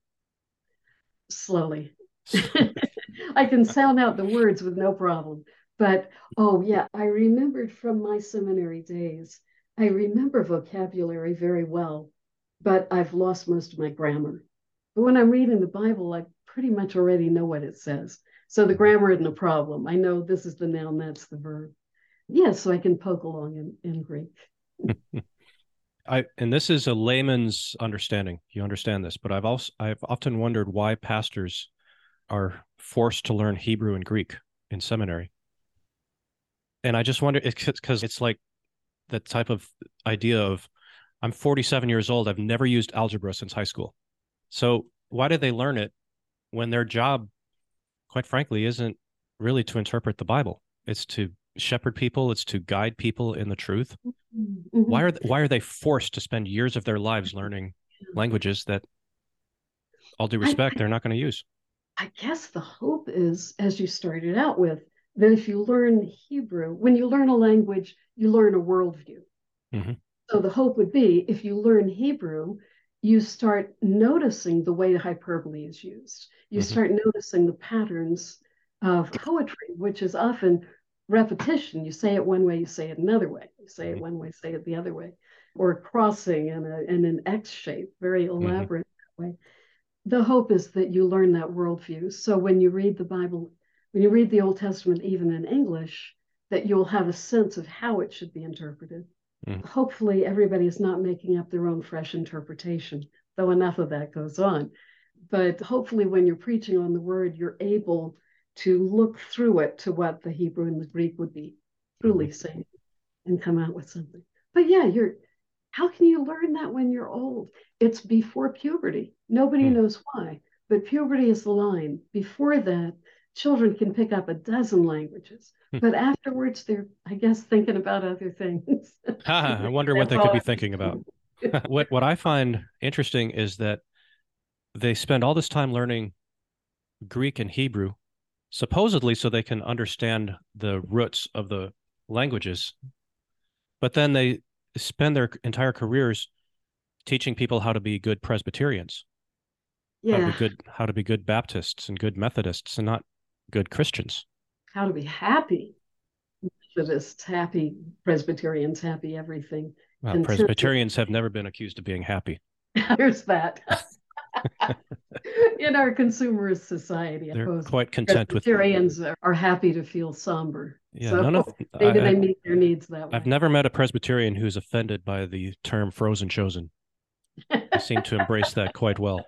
Slowly. I can sound out the words with no problem. But, oh yeah, I remembered from my seminary days, I remember vocabulary very well, but I've lost most of my grammar. But when I'm reading the Bible, I pretty much already know what it says. So the grammar isn't a problem. I know this is the noun, that's the verb. Yeah, so I can poke along in, in Greek. I and this is a layman's understanding. You understand this, but I've also I've often wondered why pastors are forced to learn Hebrew and Greek in seminary. And I just wonder, it's because it's like that type of idea of, I'm forty-seven years old, I've never used algebra since high school. So why did they learn it when their job, quite frankly, isn't really to interpret the Bible? It's to shepherd people. It's to guide people in the truth. Mm-hmm. Why are why are they forced to spend years of their lives learning languages that, all due respect, I, they're not going to use? I guess the hope is, as you started out with, that if you learn Hebrew, when you learn a language, you learn a worldview. Mm-hmm. So the hope would be, if you learn Hebrew, you start noticing the way hyperbole is used. You mm-hmm. start noticing the patterns of poetry, which is often repetition. You say it one way, you say it another way. You say mm-hmm. it one way, say it the other way. Or crossing in, a, in an X shape, very elaborate mm-hmm. way. The hope is that you learn that worldview. So when you read the Bible, when you read the Old Testament, even in English, that you'll have a sense of how it should be interpreted. Mm. Hopefully everybody is not making up their own fresh interpretation, though enough of that goes on. But hopefully when you're preaching on the word, you're able to look through it to what the Hebrew and the Greek would be truly saying and come out with something. But yeah, you're, how can you learn that when you're old? It's before puberty. Nobody mm. knows why, but puberty is the line. Before that, children can pick up a dozen languages, but afterwards they're, I guess, thinking about other things. I wonder what they could be thinking about. what what I find interesting is that they spend all this time learning Greek and Hebrew, supposedly so they can understand the roots of the languages, but then they spend their entire careers teaching people how to be good Presbyterians, yeah. how to be good, how to be good Baptists and good Methodists, and not good Christians. How to be happy Methodists, happy Presbyterians, happy everything. Well, Presbyterians have never been accused of being happy. There's that. In our consumerist society, they're I suppose quite content with. Presbyterians are happy to feel somber. Yeah, so none of maybe I, they meet their needs that way. I've never met a Presbyterian who's offended by the term "frozen chosen." They seem to embrace that quite well.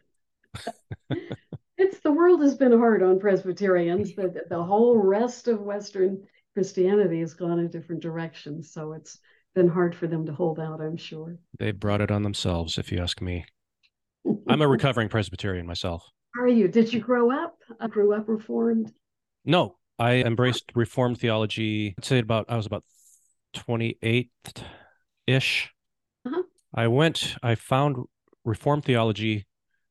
It's the world has been hard on Presbyterians. The, the whole rest of Western Christianity has gone in different directions. So it's been hard for them to hold out, I'm sure. They brought it on themselves, if you ask me. I'm a recovering Presbyterian myself. Are you? Did you grow up? I grew up Reformed? No, I embraced Reformed theology. I'd say about I was about twenty-eight-ish. Uh-huh. I went, I found Reformed theology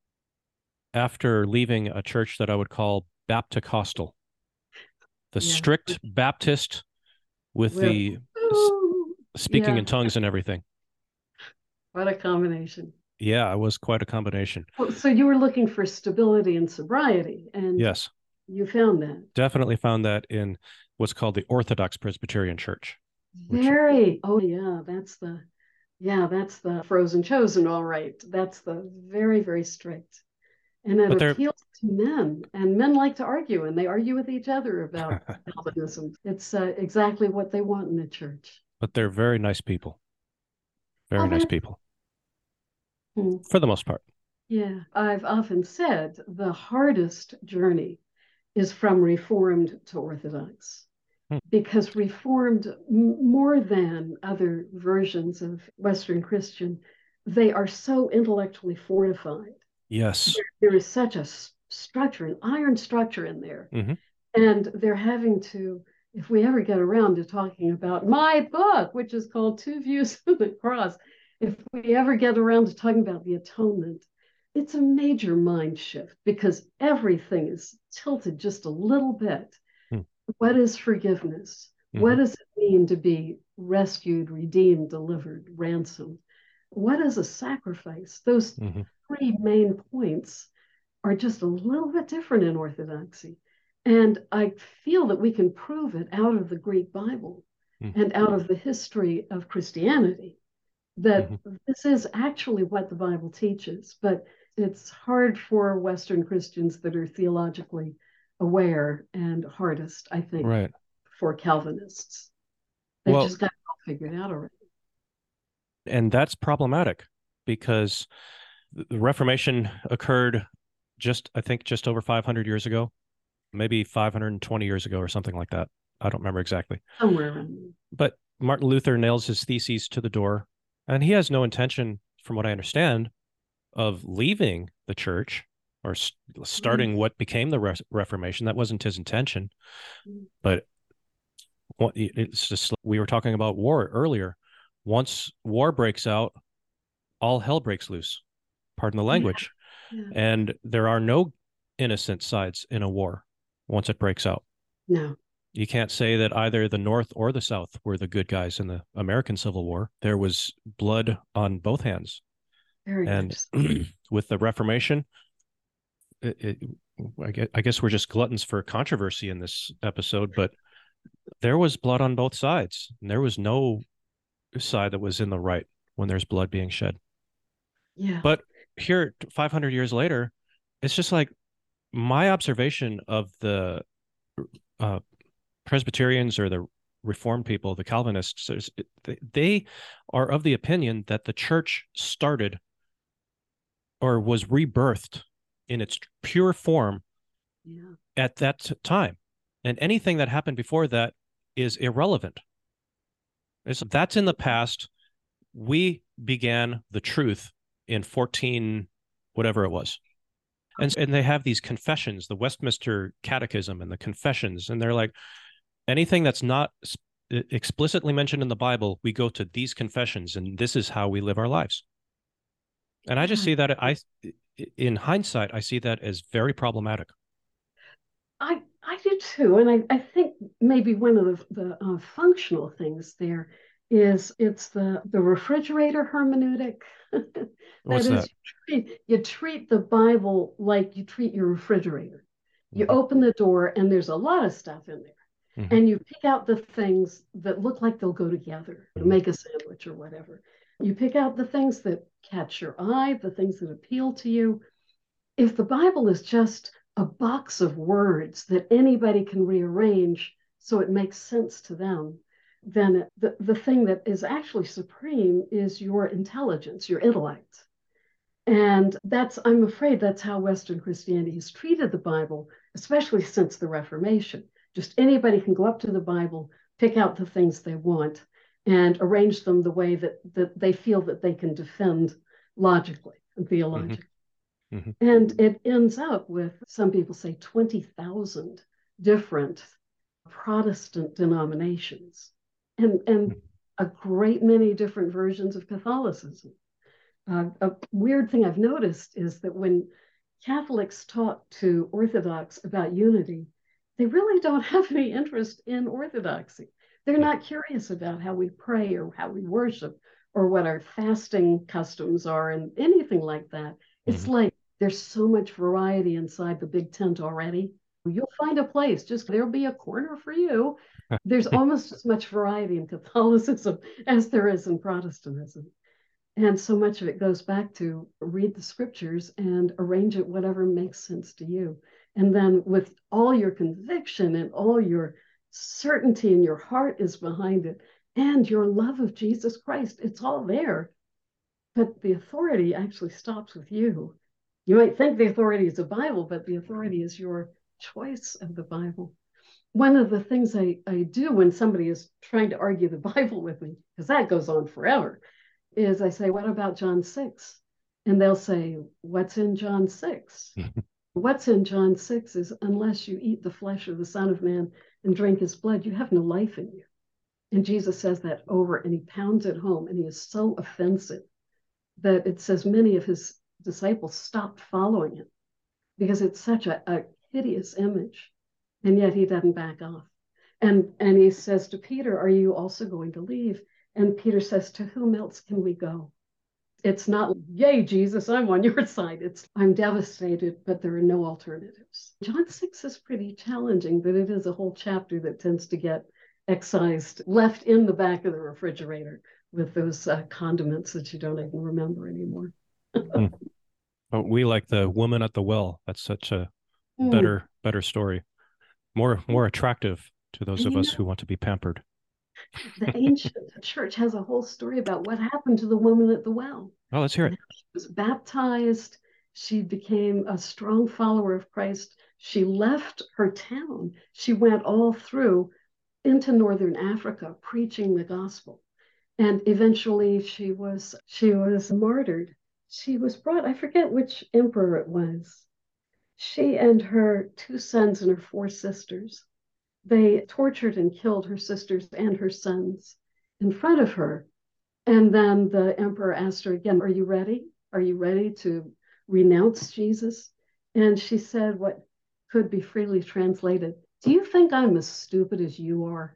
after leaving a church that I would call Baptist-costal. The yeah. strict Baptist with really? the speaking yeah. in tongues and everything. What a combination. Yeah, it was quite a combination. Oh, so you were looking for stability and sobriety, and yes, you found that. Definitely found that in what's called the Orthodox Presbyterian Church. Very. Which... Oh, yeah, that's the, yeah, that's the frozen chosen. All right, that's the very, very strict, and it but appeals to men, and men like to argue, and they argue with each other about Calvinism. It's uh, exactly what they want in the church. But they're very nice people. Very oh, nice people. Hmm. For the most part. Yeah, I've often said the hardest journey is from Reformed to Orthodox, hmm. because Reformed, m- more than other versions of Western Christian, they are so intellectually fortified. Yes. There, there is such a s- structure, an iron structure in there. Mm-hmm. And they're having to, if we ever get around to talking about my book, which is called Two Views of the Cross, if we ever get around to talking about the atonement, it's a major mind shift because everything is tilted just a little bit. Hmm. What is forgiveness? Mm-hmm. What does it mean to be rescued, redeemed, delivered, ransomed? What is a sacrifice? Those mm-hmm. three main points are just a little bit different in Orthodoxy. And I feel that we can prove it out of the Greek Bible mm-hmm. and out of the history of Christianity, that mm-hmm. this is actually what the Bible teaches. But it's hard for Western Christians that are theologically aware, and hardest, I think, right. for Calvinists. They've well, just got it all figured out already. And that's problematic because the Reformation occurred just, I think, just over five hundred years ago, maybe five hundred twenty years ago or something like that. I don't remember exactly. Somewhere around there. But Martin Luther nails his theses to the door, and he has no intention, from what I understand, of leaving the church or st- starting mm. what became the Re- Reformation. That wasn't his intention. Mm. But what, it's just, we were talking about war earlier. Once war breaks out, all hell breaks loose. Pardon the language. Yeah. Yeah. And there are no innocent sides in a war once it breaks out. No. You can't say that either the North or the South were the good guys in the American Civil War. There was blood on both hands. Very and nice. With the Reformation, it, it, I, guess, I guess we're just gluttons for controversy in this episode, but there was blood on both sides. And there was no side that was in the right when there's blood being shed. Yeah. But here, five hundred years later, it's just like my observation of the uh, Presbyterians or the Reformed people, the Calvinists, they are of the opinion that the church started or was rebirthed in its pure form yeah. at that time. And anything that happened before that is irrelevant. It's, that's in the past. We began the truth in fourteen, whatever it was. And, and they have these confessions, the Westminster Catechism and the confessions. And they're like, anything that's not explicitly mentioned in the Bible, we go to these confessions, and this is how we live our lives. And I just see that, I, in hindsight, I see that as very problematic. I I do too, and I, I think maybe one of the, the uh, functional things there is it's the the refrigerator hermeneutic. that What's is, that? You treat, you treat the Bible like you treat your refrigerator. You mm-hmm. open the door, and there's a lot of stuff in there. Mm-hmm. And you pick out the things that look like they'll go together to make a sandwich or whatever. You pick out the things that catch your eye, the things that appeal to you. If the Bible is just a box of words that anybody can rearrange so it makes sense to them, then the, the thing that is actually supreme is your intelligence, your intellect. And that's, I'm afraid that's how Western Christianity has treated the Bible, especially since the Reformation. Just anybody can go up to the Bible, pick out the things they want, and arrange them the way that, that they feel that they can defend logically and theologically. Mm-hmm. Mm-hmm. And it ends up with, some people say, twenty thousand different Protestant denominations and, and a great many different versions of Catholicism. Uh, a weird thing I've noticed is that when Catholics talk to Orthodox about unity, they really don't have any interest in Orthodoxy. They're not curious about how we pray or how we worship or what our fasting customs are and anything like that. It's mm-hmm. like there's so much variety inside the big tent already. You'll find a place, just there'll be a corner for you. There's almost as much variety in Catholicism as there is in Protestantism. And so much of it goes back to read the scriptures and arrange it whatever makes sense to you. And then with all your conviction and all your certainty in your heart is behind it and your love of Jesus Christ, it's all there. But the authority actually stops with you. You might think the authority is the Bible, but the authority is your choice of the Bible. One of the things I, I do when somebody is trying to argue the Bible with me, because that goes on forever, is I say, what about John six? And they'll say, what's in John six? What's in John six is, unless you eat the flesh of the Son of Man and drink his blood, you have no life in you. And Jesus says that over, and he pounds it home, and he is so offensive that it says many of his disciples stopped following him because it's such a, a hideous image. And yet he doesn't back off. And, and he says to Peter, are you also going to leave? And Peter says, to whom else can we go? It's not, yay, Jesus, I'm on your side. It's, I'm devastated, but there are no alternatives. John six is pretty challenging, but it is a whole chapter that tends to get excised, left in the back of the refrigerator with those uh, condiments that you don't even remember anymore. mm. Oh, we like the woman at the well. That's such a mm. better, better story. More, more attractive to those and of us know, who want to be pampered. The ancient church has a whole story about what happened to the woman at the well. Oh, let's hear it. She was baptized. She became a strong follower of Christ. She left her town. She went all through into northern Africa preaching the gospel. And eventually she was, she was martyred. She was brought, I forget which emperor it was. She and her two sons and her four sisters, they tortured and killed her sisters and her sons in front of her. And then the emperor asked her again, are you ready? Are you ready to renounce Jesus? And she said what could be freely translated, do you think I'm as stupid as you are?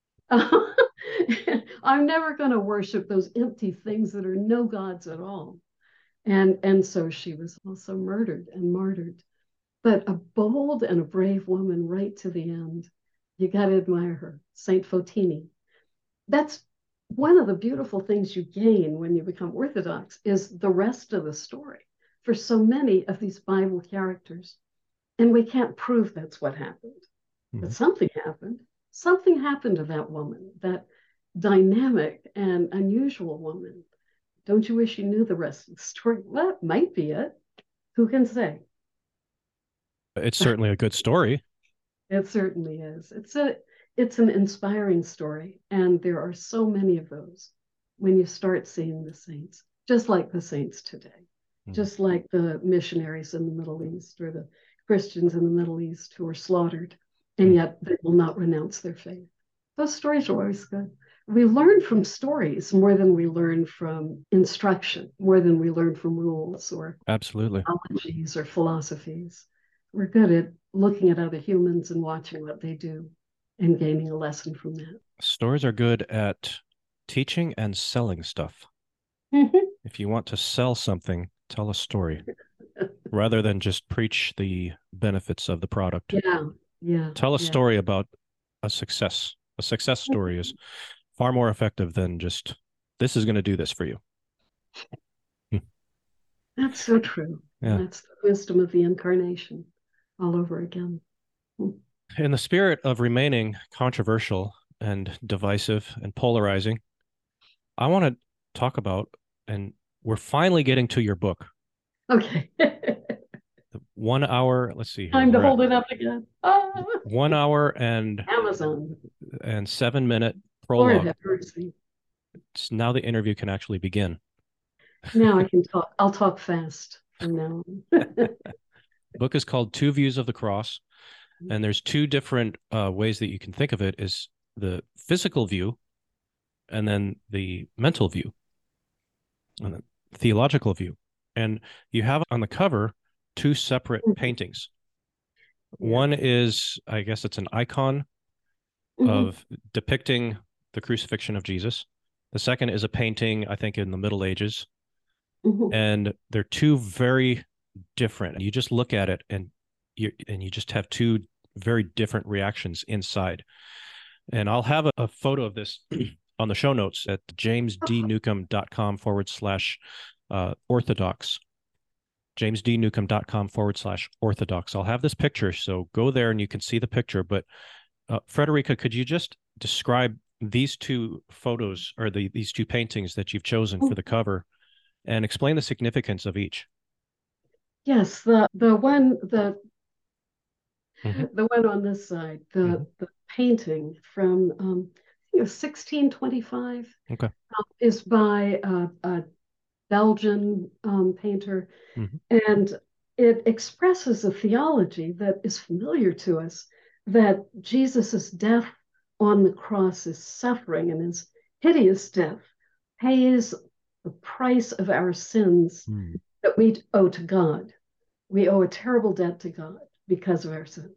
I'm never going to worship those empty things that are no gods at all. And, and so she was also murdered and martyred. But a bold and a brave woman right to the end. You got to admire her, Saint Fotini. That's one of the beautiful things you gain when you become Orthodox is the rest of the story for so many of these Bible characters. And we can't prove that's what happened. Mm-hmm. But something happened. Something happened to that woman, that dynamic and unusual woman. Don't you wish you knew the rest of the story? Well, that might be it. Who can say? It's certainly a good story. It certainly is. It's a, it's an inspiring story. And there are so many of those when you start seeing the saints, just like the saints today, mm-hmm. just like the missionaries in the Middle East or the Christians in the Middle East who were slaughtered, and yet they will not renounce their faith. Those stories are always good. We learn from stories more than we learn from instruction, more than we learn from rules or absolutely theologies or philosophies. We're good at looking at other humans and watching what they do and gaining a lesson from that. Stories are good at teaching and selling stuff. Mm-hmm. If you want to sell something, tell a story rather than just preach the benefits of the product. Yeah, yeah. Tell a yeah. story about a success. A success story is far more effective than just, this is going to do this for you. That's so true. Yeah. That's the wisdom of the incarnation all over again. In the spirit of remaining controversial and divisive and polarizing, I want to talk about, and we're finally getting to your book. Okay. one hour. Let's see here. Time to We're at hold it up again. Ah, one hour and Amazon. and seven minute Lord prologue. have mercy. It's now the interview can actually begin. Now I can talk. I'll talk fast from now on. The book is called Two Views of the Cross, and there's two different uh, ways that you can think of it: is the physical view, and then the mental view, and the theological view. And you have on the cover two separate Mhm. paintings. Yeah. One is, I guess it's an icon Mhm. of depicting the crucifixion of Jesus. The second is a painting, I think, in the Middle Ages. Mhm. And they're two very different. You just look at it and you and you just have two very different reactions inside. And I'll have a, a photo of this on the show notes at jamesdnewcomb.com forward slash uh, orthodox. jamesdnewcomb.com forward slash orthodox. I'll have this picture, so go there and you can see the picture. But uh, Frederica, could you just describe these two photos or the, these two paintings that you've chosen for the cover and explain the significance of each? Yes, the the one the Mm-hmm. the one on this side, the Mm-hmm. the painting from um, I think it was sixteen twenty-five, Okay. uh, is by a, a Belgian um, painter, Mm-hmm. and it expresses a theology that is familiar to us, that Jesus's death on the cross, his suffering and his hideous death, pays the price of our sins Mm. that we owe to God. We owe a terrible debt to God because of our sins.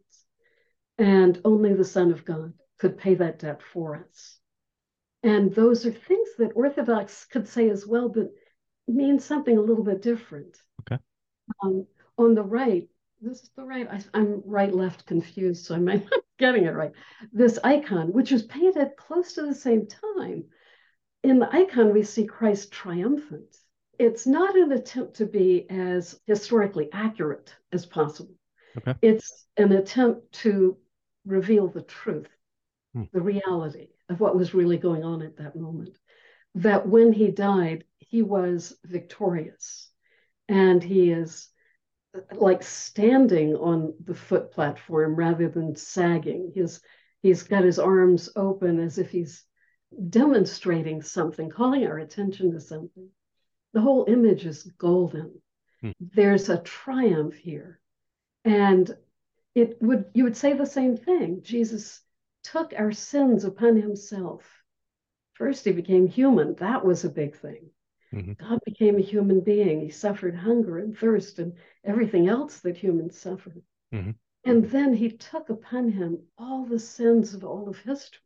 And only the Son of God could pay that debt for us. And those are things that Orthodox could say as well, but mean something a little bit different. Okay. Um, on the right, this is the right, I, I'm right left confused, so I might not be getting it right. This icon, which was painted close to the same time, in the icon, we see Christ triumphant. It's not an attempt to be as historically accurate as possible. Okay. It's an attempt to reveal the truth, Hmm. the reality of what was really going on at that moment. That when he died, he was victorious. And he is like standing on the foot platform rather than sagging. He's, he's got his arms open as if he's demonstrating something, calling our attention to something. The whole image is golden. Hmm. There's a triumph here. And it would you would say the same thing. Jesus took our sins upon himself. First, he became human. That was a big thing. Mm-hmm. God became a human being. He suffered hunger and thirst and everything else that humans suffer. Mm-hmm. And then he took upon him all the sins of all of history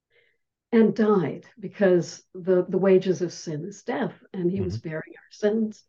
and died, because the, the wages of sin is death, and he mm-hmm. was bearing our sins.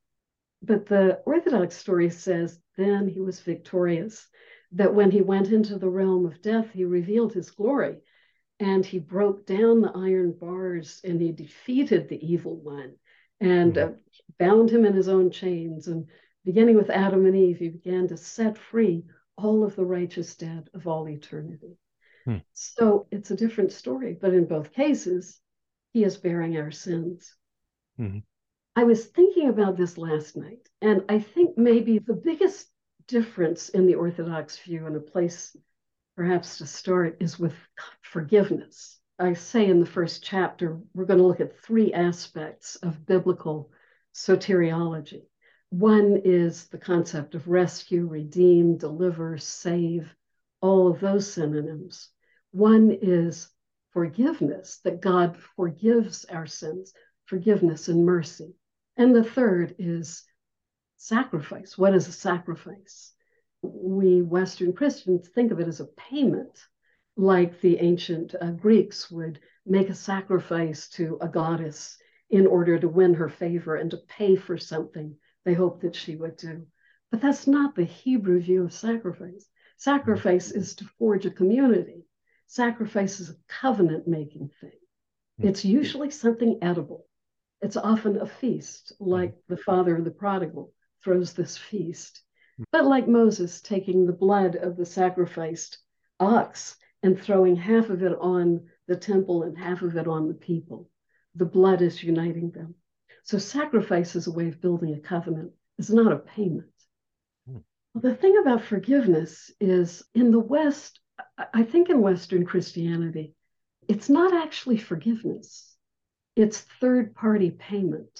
But the Orthodox story says then he was victorious, that when he went into the realm of death, he revealed his glory, and he broke down the iron bars, and he defeated the evil one, and mm-hmm. uh, bound him in his own chains. And beginning with Adam and Eve, he began to set free all of the righteous dead of all eternity. Hmm. So it's a different story, but in both cases, he is bearing our sins. Mm-hmm. I was thinking about this last night, and I think maybe the biggest difference in the Orthodox view, and a place perhaps to start, is with forgiveness. I say in the first chapter, we're going to look at three aspects of biblical soteriology. One is the concept of rescue, redeem, deliver, save, all of those synonyms. One is forgiveness, that God forgives our sins, forgiveness and mercy. And the third is sacrifice. What is a sacrifice? We Western Christians think of it as a payment, like the ancient uh, Greeks would make a sacrifice to a goddess in order to win her favor and to pay for something they hoped that she would do. But that's not the Hebrew view of sacrifice. Sacrifice is to forge a community. Sacrifice is a covenant-making thing. It's usually something edible. It's often a feast, like the father of the prodigal throws this feast. But like Moses taking the blood of the sacrificed ox and throwing half of it on the temple and half of it on the people. The blood is uniting them. So sacrifice is a way of building a covenant. It's not a payment. The thing about forgiveness is in the West, I think in Western Christianity, it's not actually forgiveness, it's third party payment.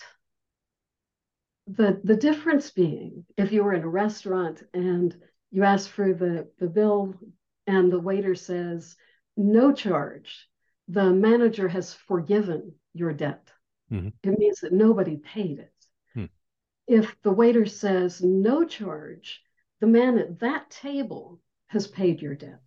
The, the difference being, if you were in a restaurant and you ask for the, the bill and the waiter says, no charge, the manager has forgiven your debt. Mm-hmm. It means that nobody paid it. Hmm. If the waiter says no charge, the man at that table has paid your debt.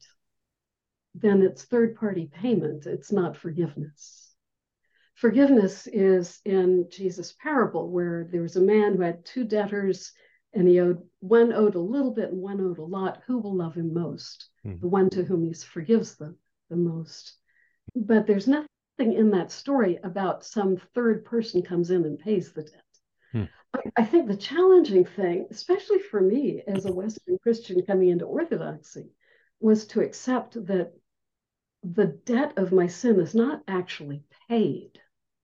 Then it's third party payment. It's not forgiveness. Forgiveness is in Jesus' parable, where there was a man who had two debtors and he owed, one owed a little bit and one owed a lot. Who will love him most? Mm-hmm. The one to whom he forgives the, the most. But there's nothing in that story about some third person comes in and pays the debt. Hmm. I, I think the challenging thing, especially for me as a Western Christian coming into Orthodoxy, was to accept that the debt of my sin is not actually paid.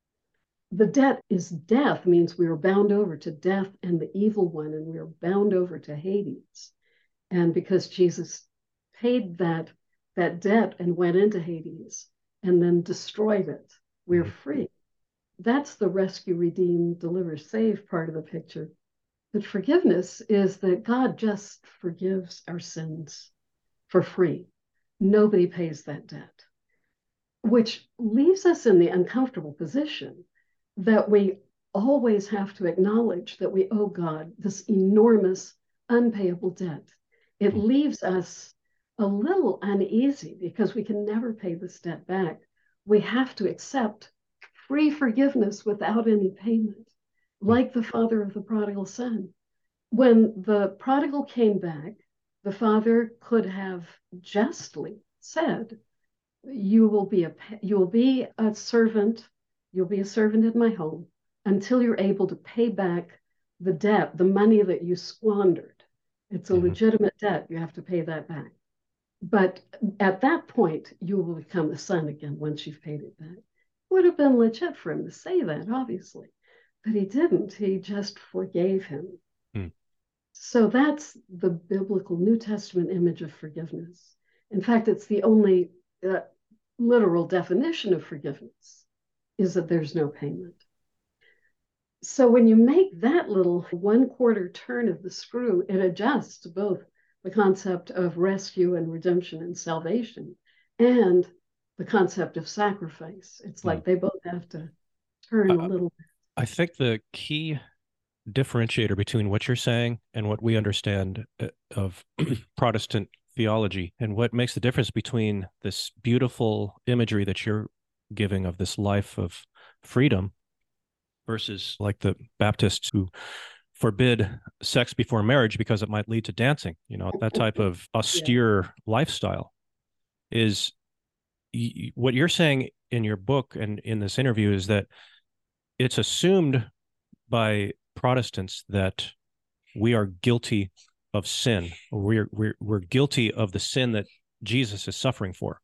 The debt is death, means we are bound over to death and the evil one, and we are bound over to Hades. And because Jesus paid that, that debt and went into Hades and then destroyed it, we're free. That's the rescue, redeem, deliver, save part of the picture. But forgiveness is that God just forgives our sins for free. Nobody pays that debt, which leaves us in the uncomfortable position that we always have to acknowledge that we owe God this enormous unpayable debt. It leaves us a little uneasy because we can never pay this debt back. We have to accept free forgiveness without any payment, like the father of the prodigal son. When the prodigal came back, the father could have justly said, you will be a you will be a servant, you'll be a servant in my home until you're able to pay back the debt, the money that you squandered. It's a mm-hmm. legitimate debt. You have to pay that back. But at that point, you will become a son again once you've paid it back. It would have been legit for him to say that, obviously, but he didn't. He just forgave him. Mm. So that's the biblical New Testament image of forgiveness. In fact, it's the only uh, literal definition of forgiveness, is that there's no payment. So when you make that little one quarter turn of the screw, it adjusts both the concept of rescue and redemption and salvation and the concept of sacrifice. It's like mm. they both have to turn uh, a little bit. I think the key differentiator between what you're saying and what we understand of Protestant theology, and what makes the difference between this beautiful imagery that you're giving of this life of freedom versus like the Baptists who forbid sex before marriage because it might lead to dancing, you know, that type of austere yeah. lifestyle, is y- what you're saying in your book and in this interview is that it's assumed by Protestants that we are guilty of sin. We're, we're, we're guilty of the sin that Jesus is suffering for.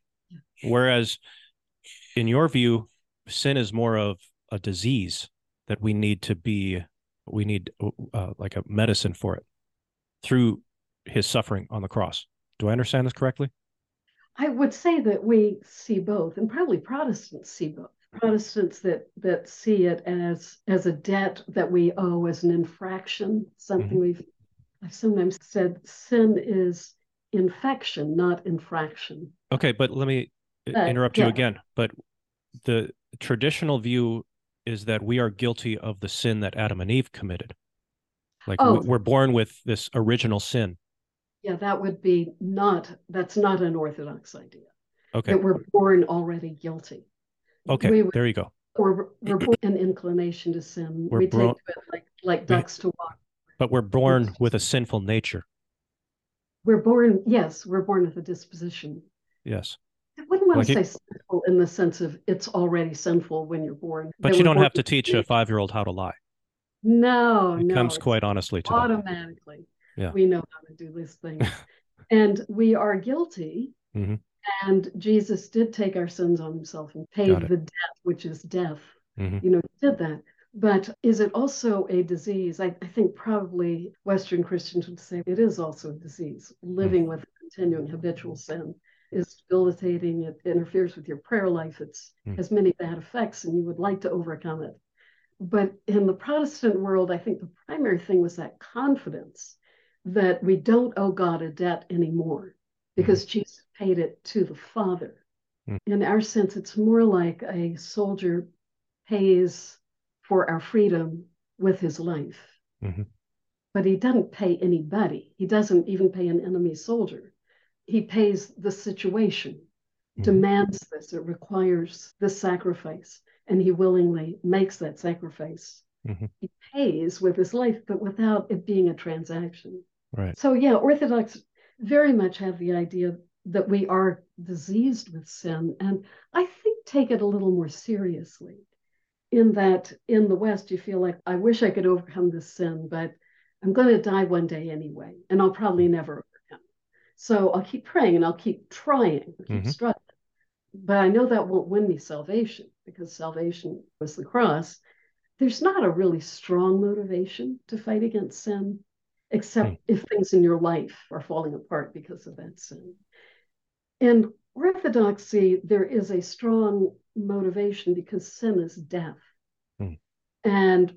Whereas in your view, sin is more of a disease that we need to be, we need uh, like a medicine for it through his suffering on the cross. Do I understand this correctly? I would say that we see both, and probably Protestants see both. Protestants that that see it as as a debt that we owe, as an infraction, something mm-hmm. we've I've sometimes said sin is infection, not infraction. Okay, but let me but, interrupt you yeah. again. But the traditional view is that we are guilty of the sin that Adam and Eve committed. Like oh. we're born with this original sin. Yeah, that would be not, that's not an Orthodox idea. Okay. That we're born already guilty. Okay, we would, there you go. Or we're born an inclination to sin. We're we bro- take to it like, like ducks to water. But we're born with a sinful nature. We're born, yes, we're born with a disposition. Yes. I wouldn't want like to it, say sinful in the sense of it's already sinful when you're born. But you don't have to teach a five-year-old how to lie. No, it no. It comes quite honestly to automatically. That. Yeah. We know how to do this thing. And we are guilty. Mm-hmm. And Jesus did take our sins on himself and paid the debt, which is death. Mm-hmm. You know, he did that. But is it also a disease? I, I think probably Western Christians would say it is also a disease. Living with continuing habitual sin is debilitating. It interferes with your prayer life. It Mm. has many bad effects, and you would like to overcome it. But in the Protestant world, I think the primary thing was that confidence that we don't owe God a debt anymore because mm. Jesus paid it to the Father. Mm. In our sense, it's more like a soldier pays for our freedom with his life. Mm-hmm. But he doesn't pay anybody. He doesn't even pay an enemy soldier. He pays the situation, mm-hmm. demands this. It requires this sacrifice, and he willingly makes that sacrifice. Mm-hmm. He pays with his life, but without it being a transaction. Right. So yeah, Orthodox very much have the idea that we are diseased with sin, and I think take it a little more seriously. In that in the West, you feel like, I wish I could overcome this sin, but I'm going to die one day anyway, and I'll probably never overcome. So I'll keep praying and I'll keep trying, I'll keep mm-hmm. struggling. But I know that won't win me salvation, because salvation was the cross. There's not a really strong motivation to fight against sin, except mm. if things in your life are falling apart because of that sin. In Orthodoxy, there is a strong motivation because sin is death. Hmm. And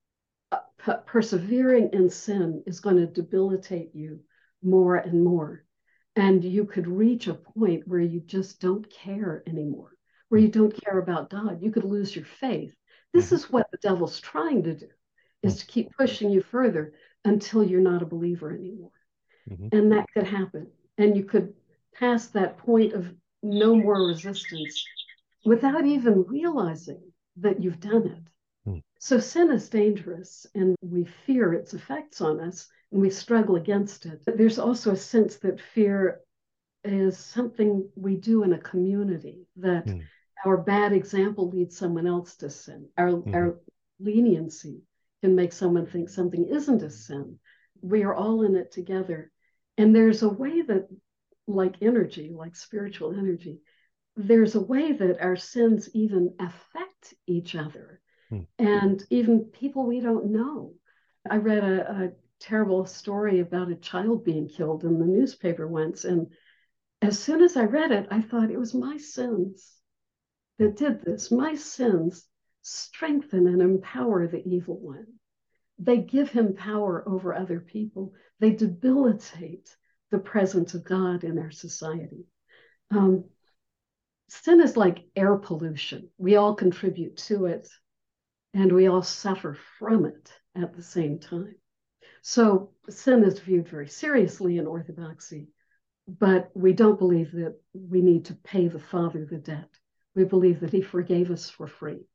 uh, persevering in sin is going to debilitate you more and more. And you could reach a point where you just don't care anymore, where you don't care about God. You could lose your faith. This mm-hmm. is what the devil's trying to do, is mm-hmm. to keep pushing you further until you're not a believer anymore. Mm-hmm. And that could happen. And you could pass that point of no more resistance without even realizing that you've done it. Hmm. So sin is dangerous, and we fear its effects on us, and we struggle against it. But there's also a sense that fear is something we do in a community, that hmm. our bad example leads someone else to sin. Our, mm-hmm. our leniency can make someone think something isn't a sin. We are all in it together. And there's a way that, like energy, like spiritual energy, there's a way that our sins even affect each other, hmm. and even people we don't know. I read a, a terrible story about a child being killed in the newspaper once, and as soon as I read it, I thought it was my sins that did this. My sins strengthen and empower the evil one. They give him power over other people. They debilitate the presence of God in our society. Um, Sin is like air pollution. We all contribute to it, and we all suffer from it at the same time. So sin is viewed very seriously in Orthodoxy, but we don't believe that we need to pay the Father the debt. We believe that he forgave us for free.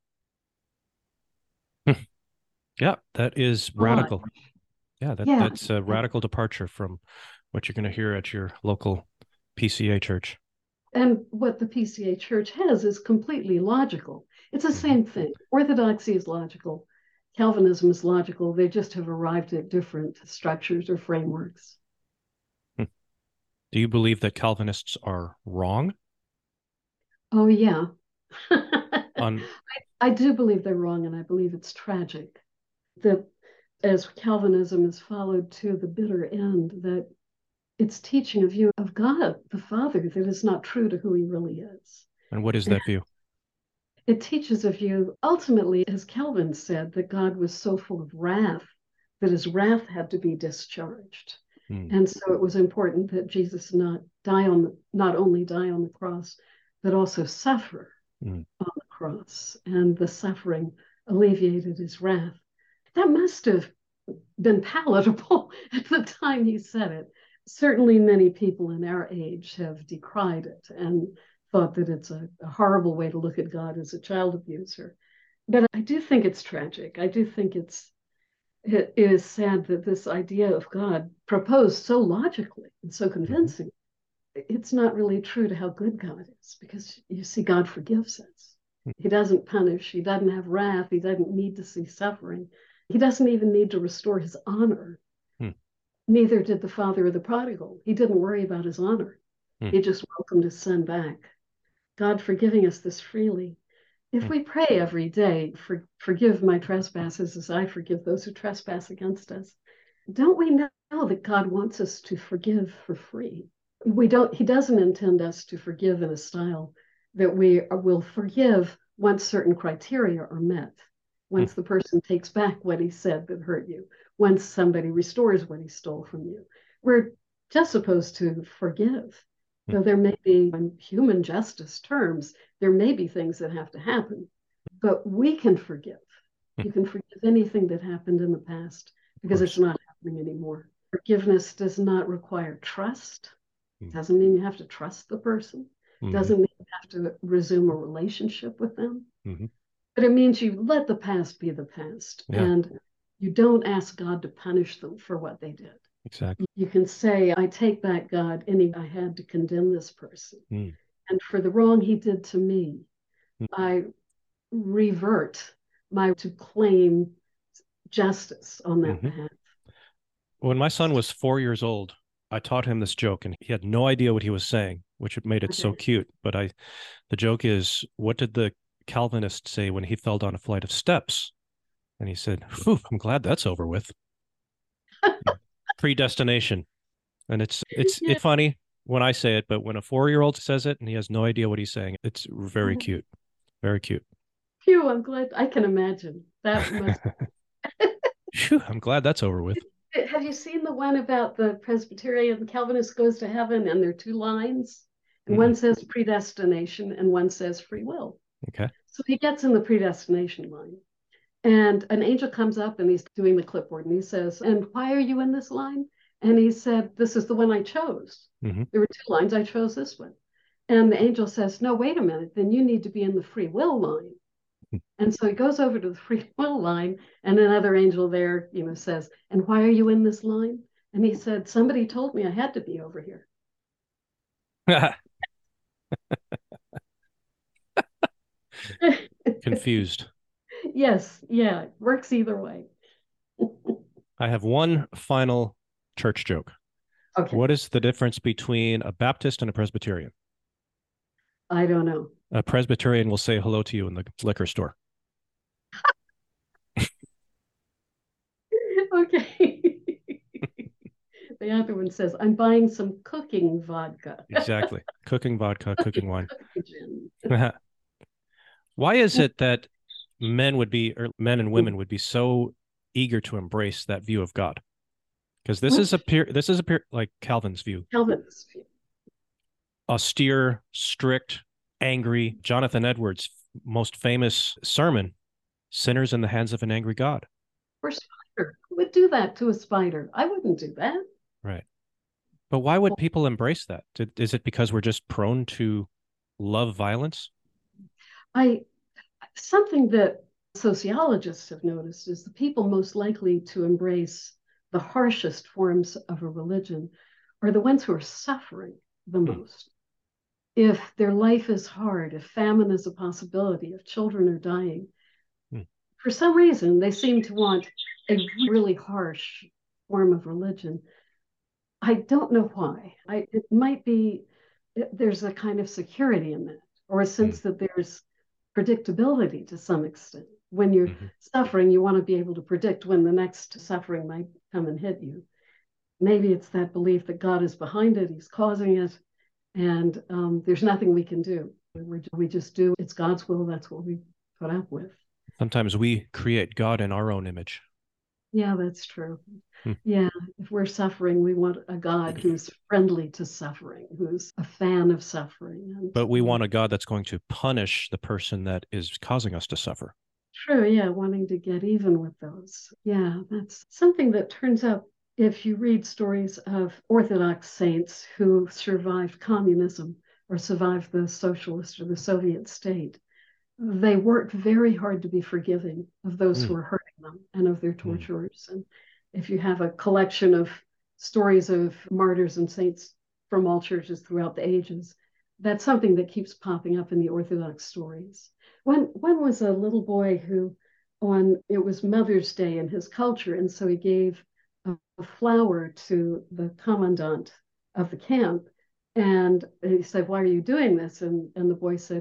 Yeah, that is radical. Uh, yeah, that, yeah, that's a radical departure from what you're going to hear at your local P C A church. And what the P C A church has is completely logical. It's the same thing. Orthodoxy is logical. Calvinism is logical. They just have arrived at different structures or frameworks. Do you believe that Calvinists are wrong? Oh, yeah. On... I, I do believe they're wrong, and I believe it's tragic that as Calvinism is followed to the bitter end, that it's teaching a view of God, the Father, that is not true to who he really is. And what is that view? It teaches a view, ultimately, as Calvin said, that God was so full of wrath that his wrath had to be discharged. Hmm. And so it was important that Jesus not die on the, not only die on the cross, but also suffer hmm. on the cross. And the suffering alleviated his wrath. That must have been palatable at the time he said it. Certainly many people in our age have decried it and thought that it's a, a horrible way to look at God as a child abuser. But I do think it's tragic. I do think it's it, it is sad that this idea of God, proposed so logically and so convincing, mm-hmm. it's not really true to how good God is, because you see, God forgives us. Mm-hmm. He doesn't punish. He doesn't have wrath. He doesn't need to see suffering. He doesn't even need to restore his honor. Mm-hmm. Neither did the father of the prodigal. He didn't worry about his honor. Mm-hmm. He just welcomed his son back. God forgiving us this freely. If Hmm. we pray every day, for, forgive my trespasses as I forgive those who trespass against us, don't we know that God wants us to forgive for free? We don't, he doesn't intend us to forgive in a style that we will forgive once certain criteria are met. Hmm. Once the person takes back what he said that hurt you, once somebody restores what he stole from you. We're just supposed to forgive. Hmm. Though there may be, in human justice terms, there may be things that have to happen, but we can forgive. Hmm. You can forgive anything that happened in the past because it's not happening anymore. Forgiveness does not require trust. Hmm. Doesn't mean you have to trust the person. Hmm. Doesn't mean you have to resume a relationship with them. Hmm. But it means you let the past be the past, Yeah, and you don't ask God to punish them for what they did. exactly. You can say, I take back, God, any I had to condemn this person. Hmm. And for the wrong he did to me, Hmm. I revert my to claim justice on that Hmm. behalf. When my son was four years old, I taught him this joke, and he had no idea what he was saying, which made it so Okay. cute. But I, the joke is, what did the Calvinist say when he fell down a flight of steps? And he said, "Phew, I'm glad that's over with." Predestination. And it's it's Yeah. it's funny when I say it, but when a four-year-old says it and he has no idea what he's saying, it's very cute. Very cute. Phew, I'm glad I can imagine. That must. Phew, I'm glad that's over with. Have you seen the one about the Presbyterian Calvinist goes to heaven and there are two lines? And Mm-mm. one says predestination and one says free will. Okay. So he gets in the predestination line. And an angel comes up and he's doing the clipboard and he says, and why are you in this line? And he said, this is the one I chose. Mm-hmm. There were two lines, I chose this one. And the angel says, no, wait a minute, then you need to be in the free will line. And so he goes over to the free will line, and another angel there, you know, says, and why are you in this line? And he said, somebody told me I had to be over here. Confused. Yes, yeah, it works either way. I have one final church joke. Okay, What is the difference between a Baptist and a Presbyterian? I don't know. A Presbyterian will say hello to you in the liquor store. Okay. The other one says, I'm buying some cooking vodka. Exactly. Cooking vodka, cooking wine. Cooking gin. Why is it that men would be, or men and women would be so eager to embrace that view of God? Because this is What's a peer, this is a peer, like Calvin's view. Calvin's view? Austere, strict, angry. Jonathan Edwards' most famous sermon, "Sinners in the Hands of an Angry God." Or spider. Who would do that to a spider? I wouldn't do that. Right. But why would Well, people embrace that? Is it because we're just prone to love violence? I something that sociologists have noticed is the people most likely to embrace the harshest forms of a religion are the ones who are suffering the Hmm. most. If their life is hard, if famine is a possibility, if children are dying, Hmm. for some reason they seem to want a really harsh form of religion. I don't know why. I, it might be there's a kind of security in that, or a Hmm. sense that there's predictability to some extent. When you're Mm-hmm. suffering, you want to be able to predict when the next suffering might come and hit you. Maybe it's that belief that God is behind it, He's causing it, and um, there's nothing we can do. We're, we just do, it's God's will, that's what we put up with. Sometimes we create God in our own image. Yeah, that's true. Hmm. Yeah, if we're suffering, we want a God who's friendly to suffering, who's a fan of suffering. And, But we um, want a God that's going to punish the person that is causing us to suffer. True, yeah, wanting to get even with those. Yeah, that's something that turns up if you read stories of Orthodox saints who survived communism or survived the socialist or the Soviet state. They worked very hard to be forgiving of those Hmm. who were hurting them and of their Hmm. torturers. And if you have a collection of stories of martyrs and saints from all churches throughout the ages, that's something that keeps popping up in the Orthodox stories. One, one was a little boy who, on it was Mother's Day in his culture, and so he gave a, a flower to the commandant of the camp. And he said, why are you doing this? And, and the boy said,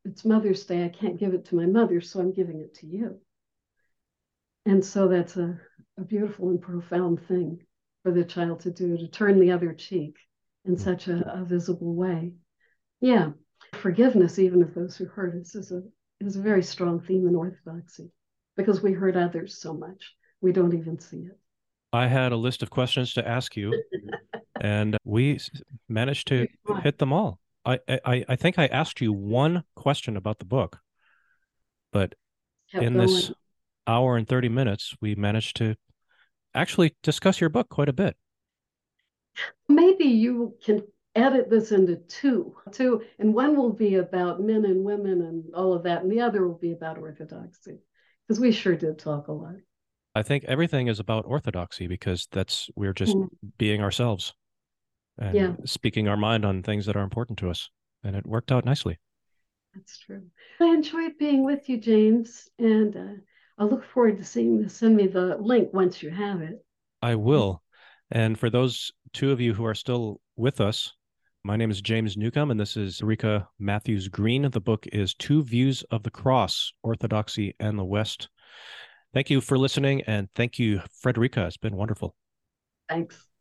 it's Mother's Day. I can't give it to my mother, so I'm giving it to you. And so that's a, a beautiful and profound thing for the child to do, to turn the other cheek in such a, a visible way. Yeah. Forgiveness, even of those who hurt us, is a is a very strong theme in Orthodoxy, because we hurt others so much we don't even see it. I had a list of questions to ask you, and we managed to hit them all. I, I I think I asked you one question about the book, but Kept in going. this hour and thirty minutes, we managed to actually discuss your book quite a bit. Maybe you can edit this into two, two, and one will be about men and women and all of that, and the other will be about Orthodoxy, because we sure did talk a lot. I think everything is about Orthodoxy because that's we're just mm. being ourselves and yeah. speaking our mind on things that are important to us, and it worked out nicely. That's true. I enjoyed being with you, James, and uh, I look forward to seeing this. Send me the link once you have it. I will. And for those two of you who are still with us, my name is James Newcomb, and this is Frederica Matthews Green. The book is Two Views of the Cross, Orthodoxy and the West. Thank you for listening, and thank you, Frederica. It's been wonderful. Thanks.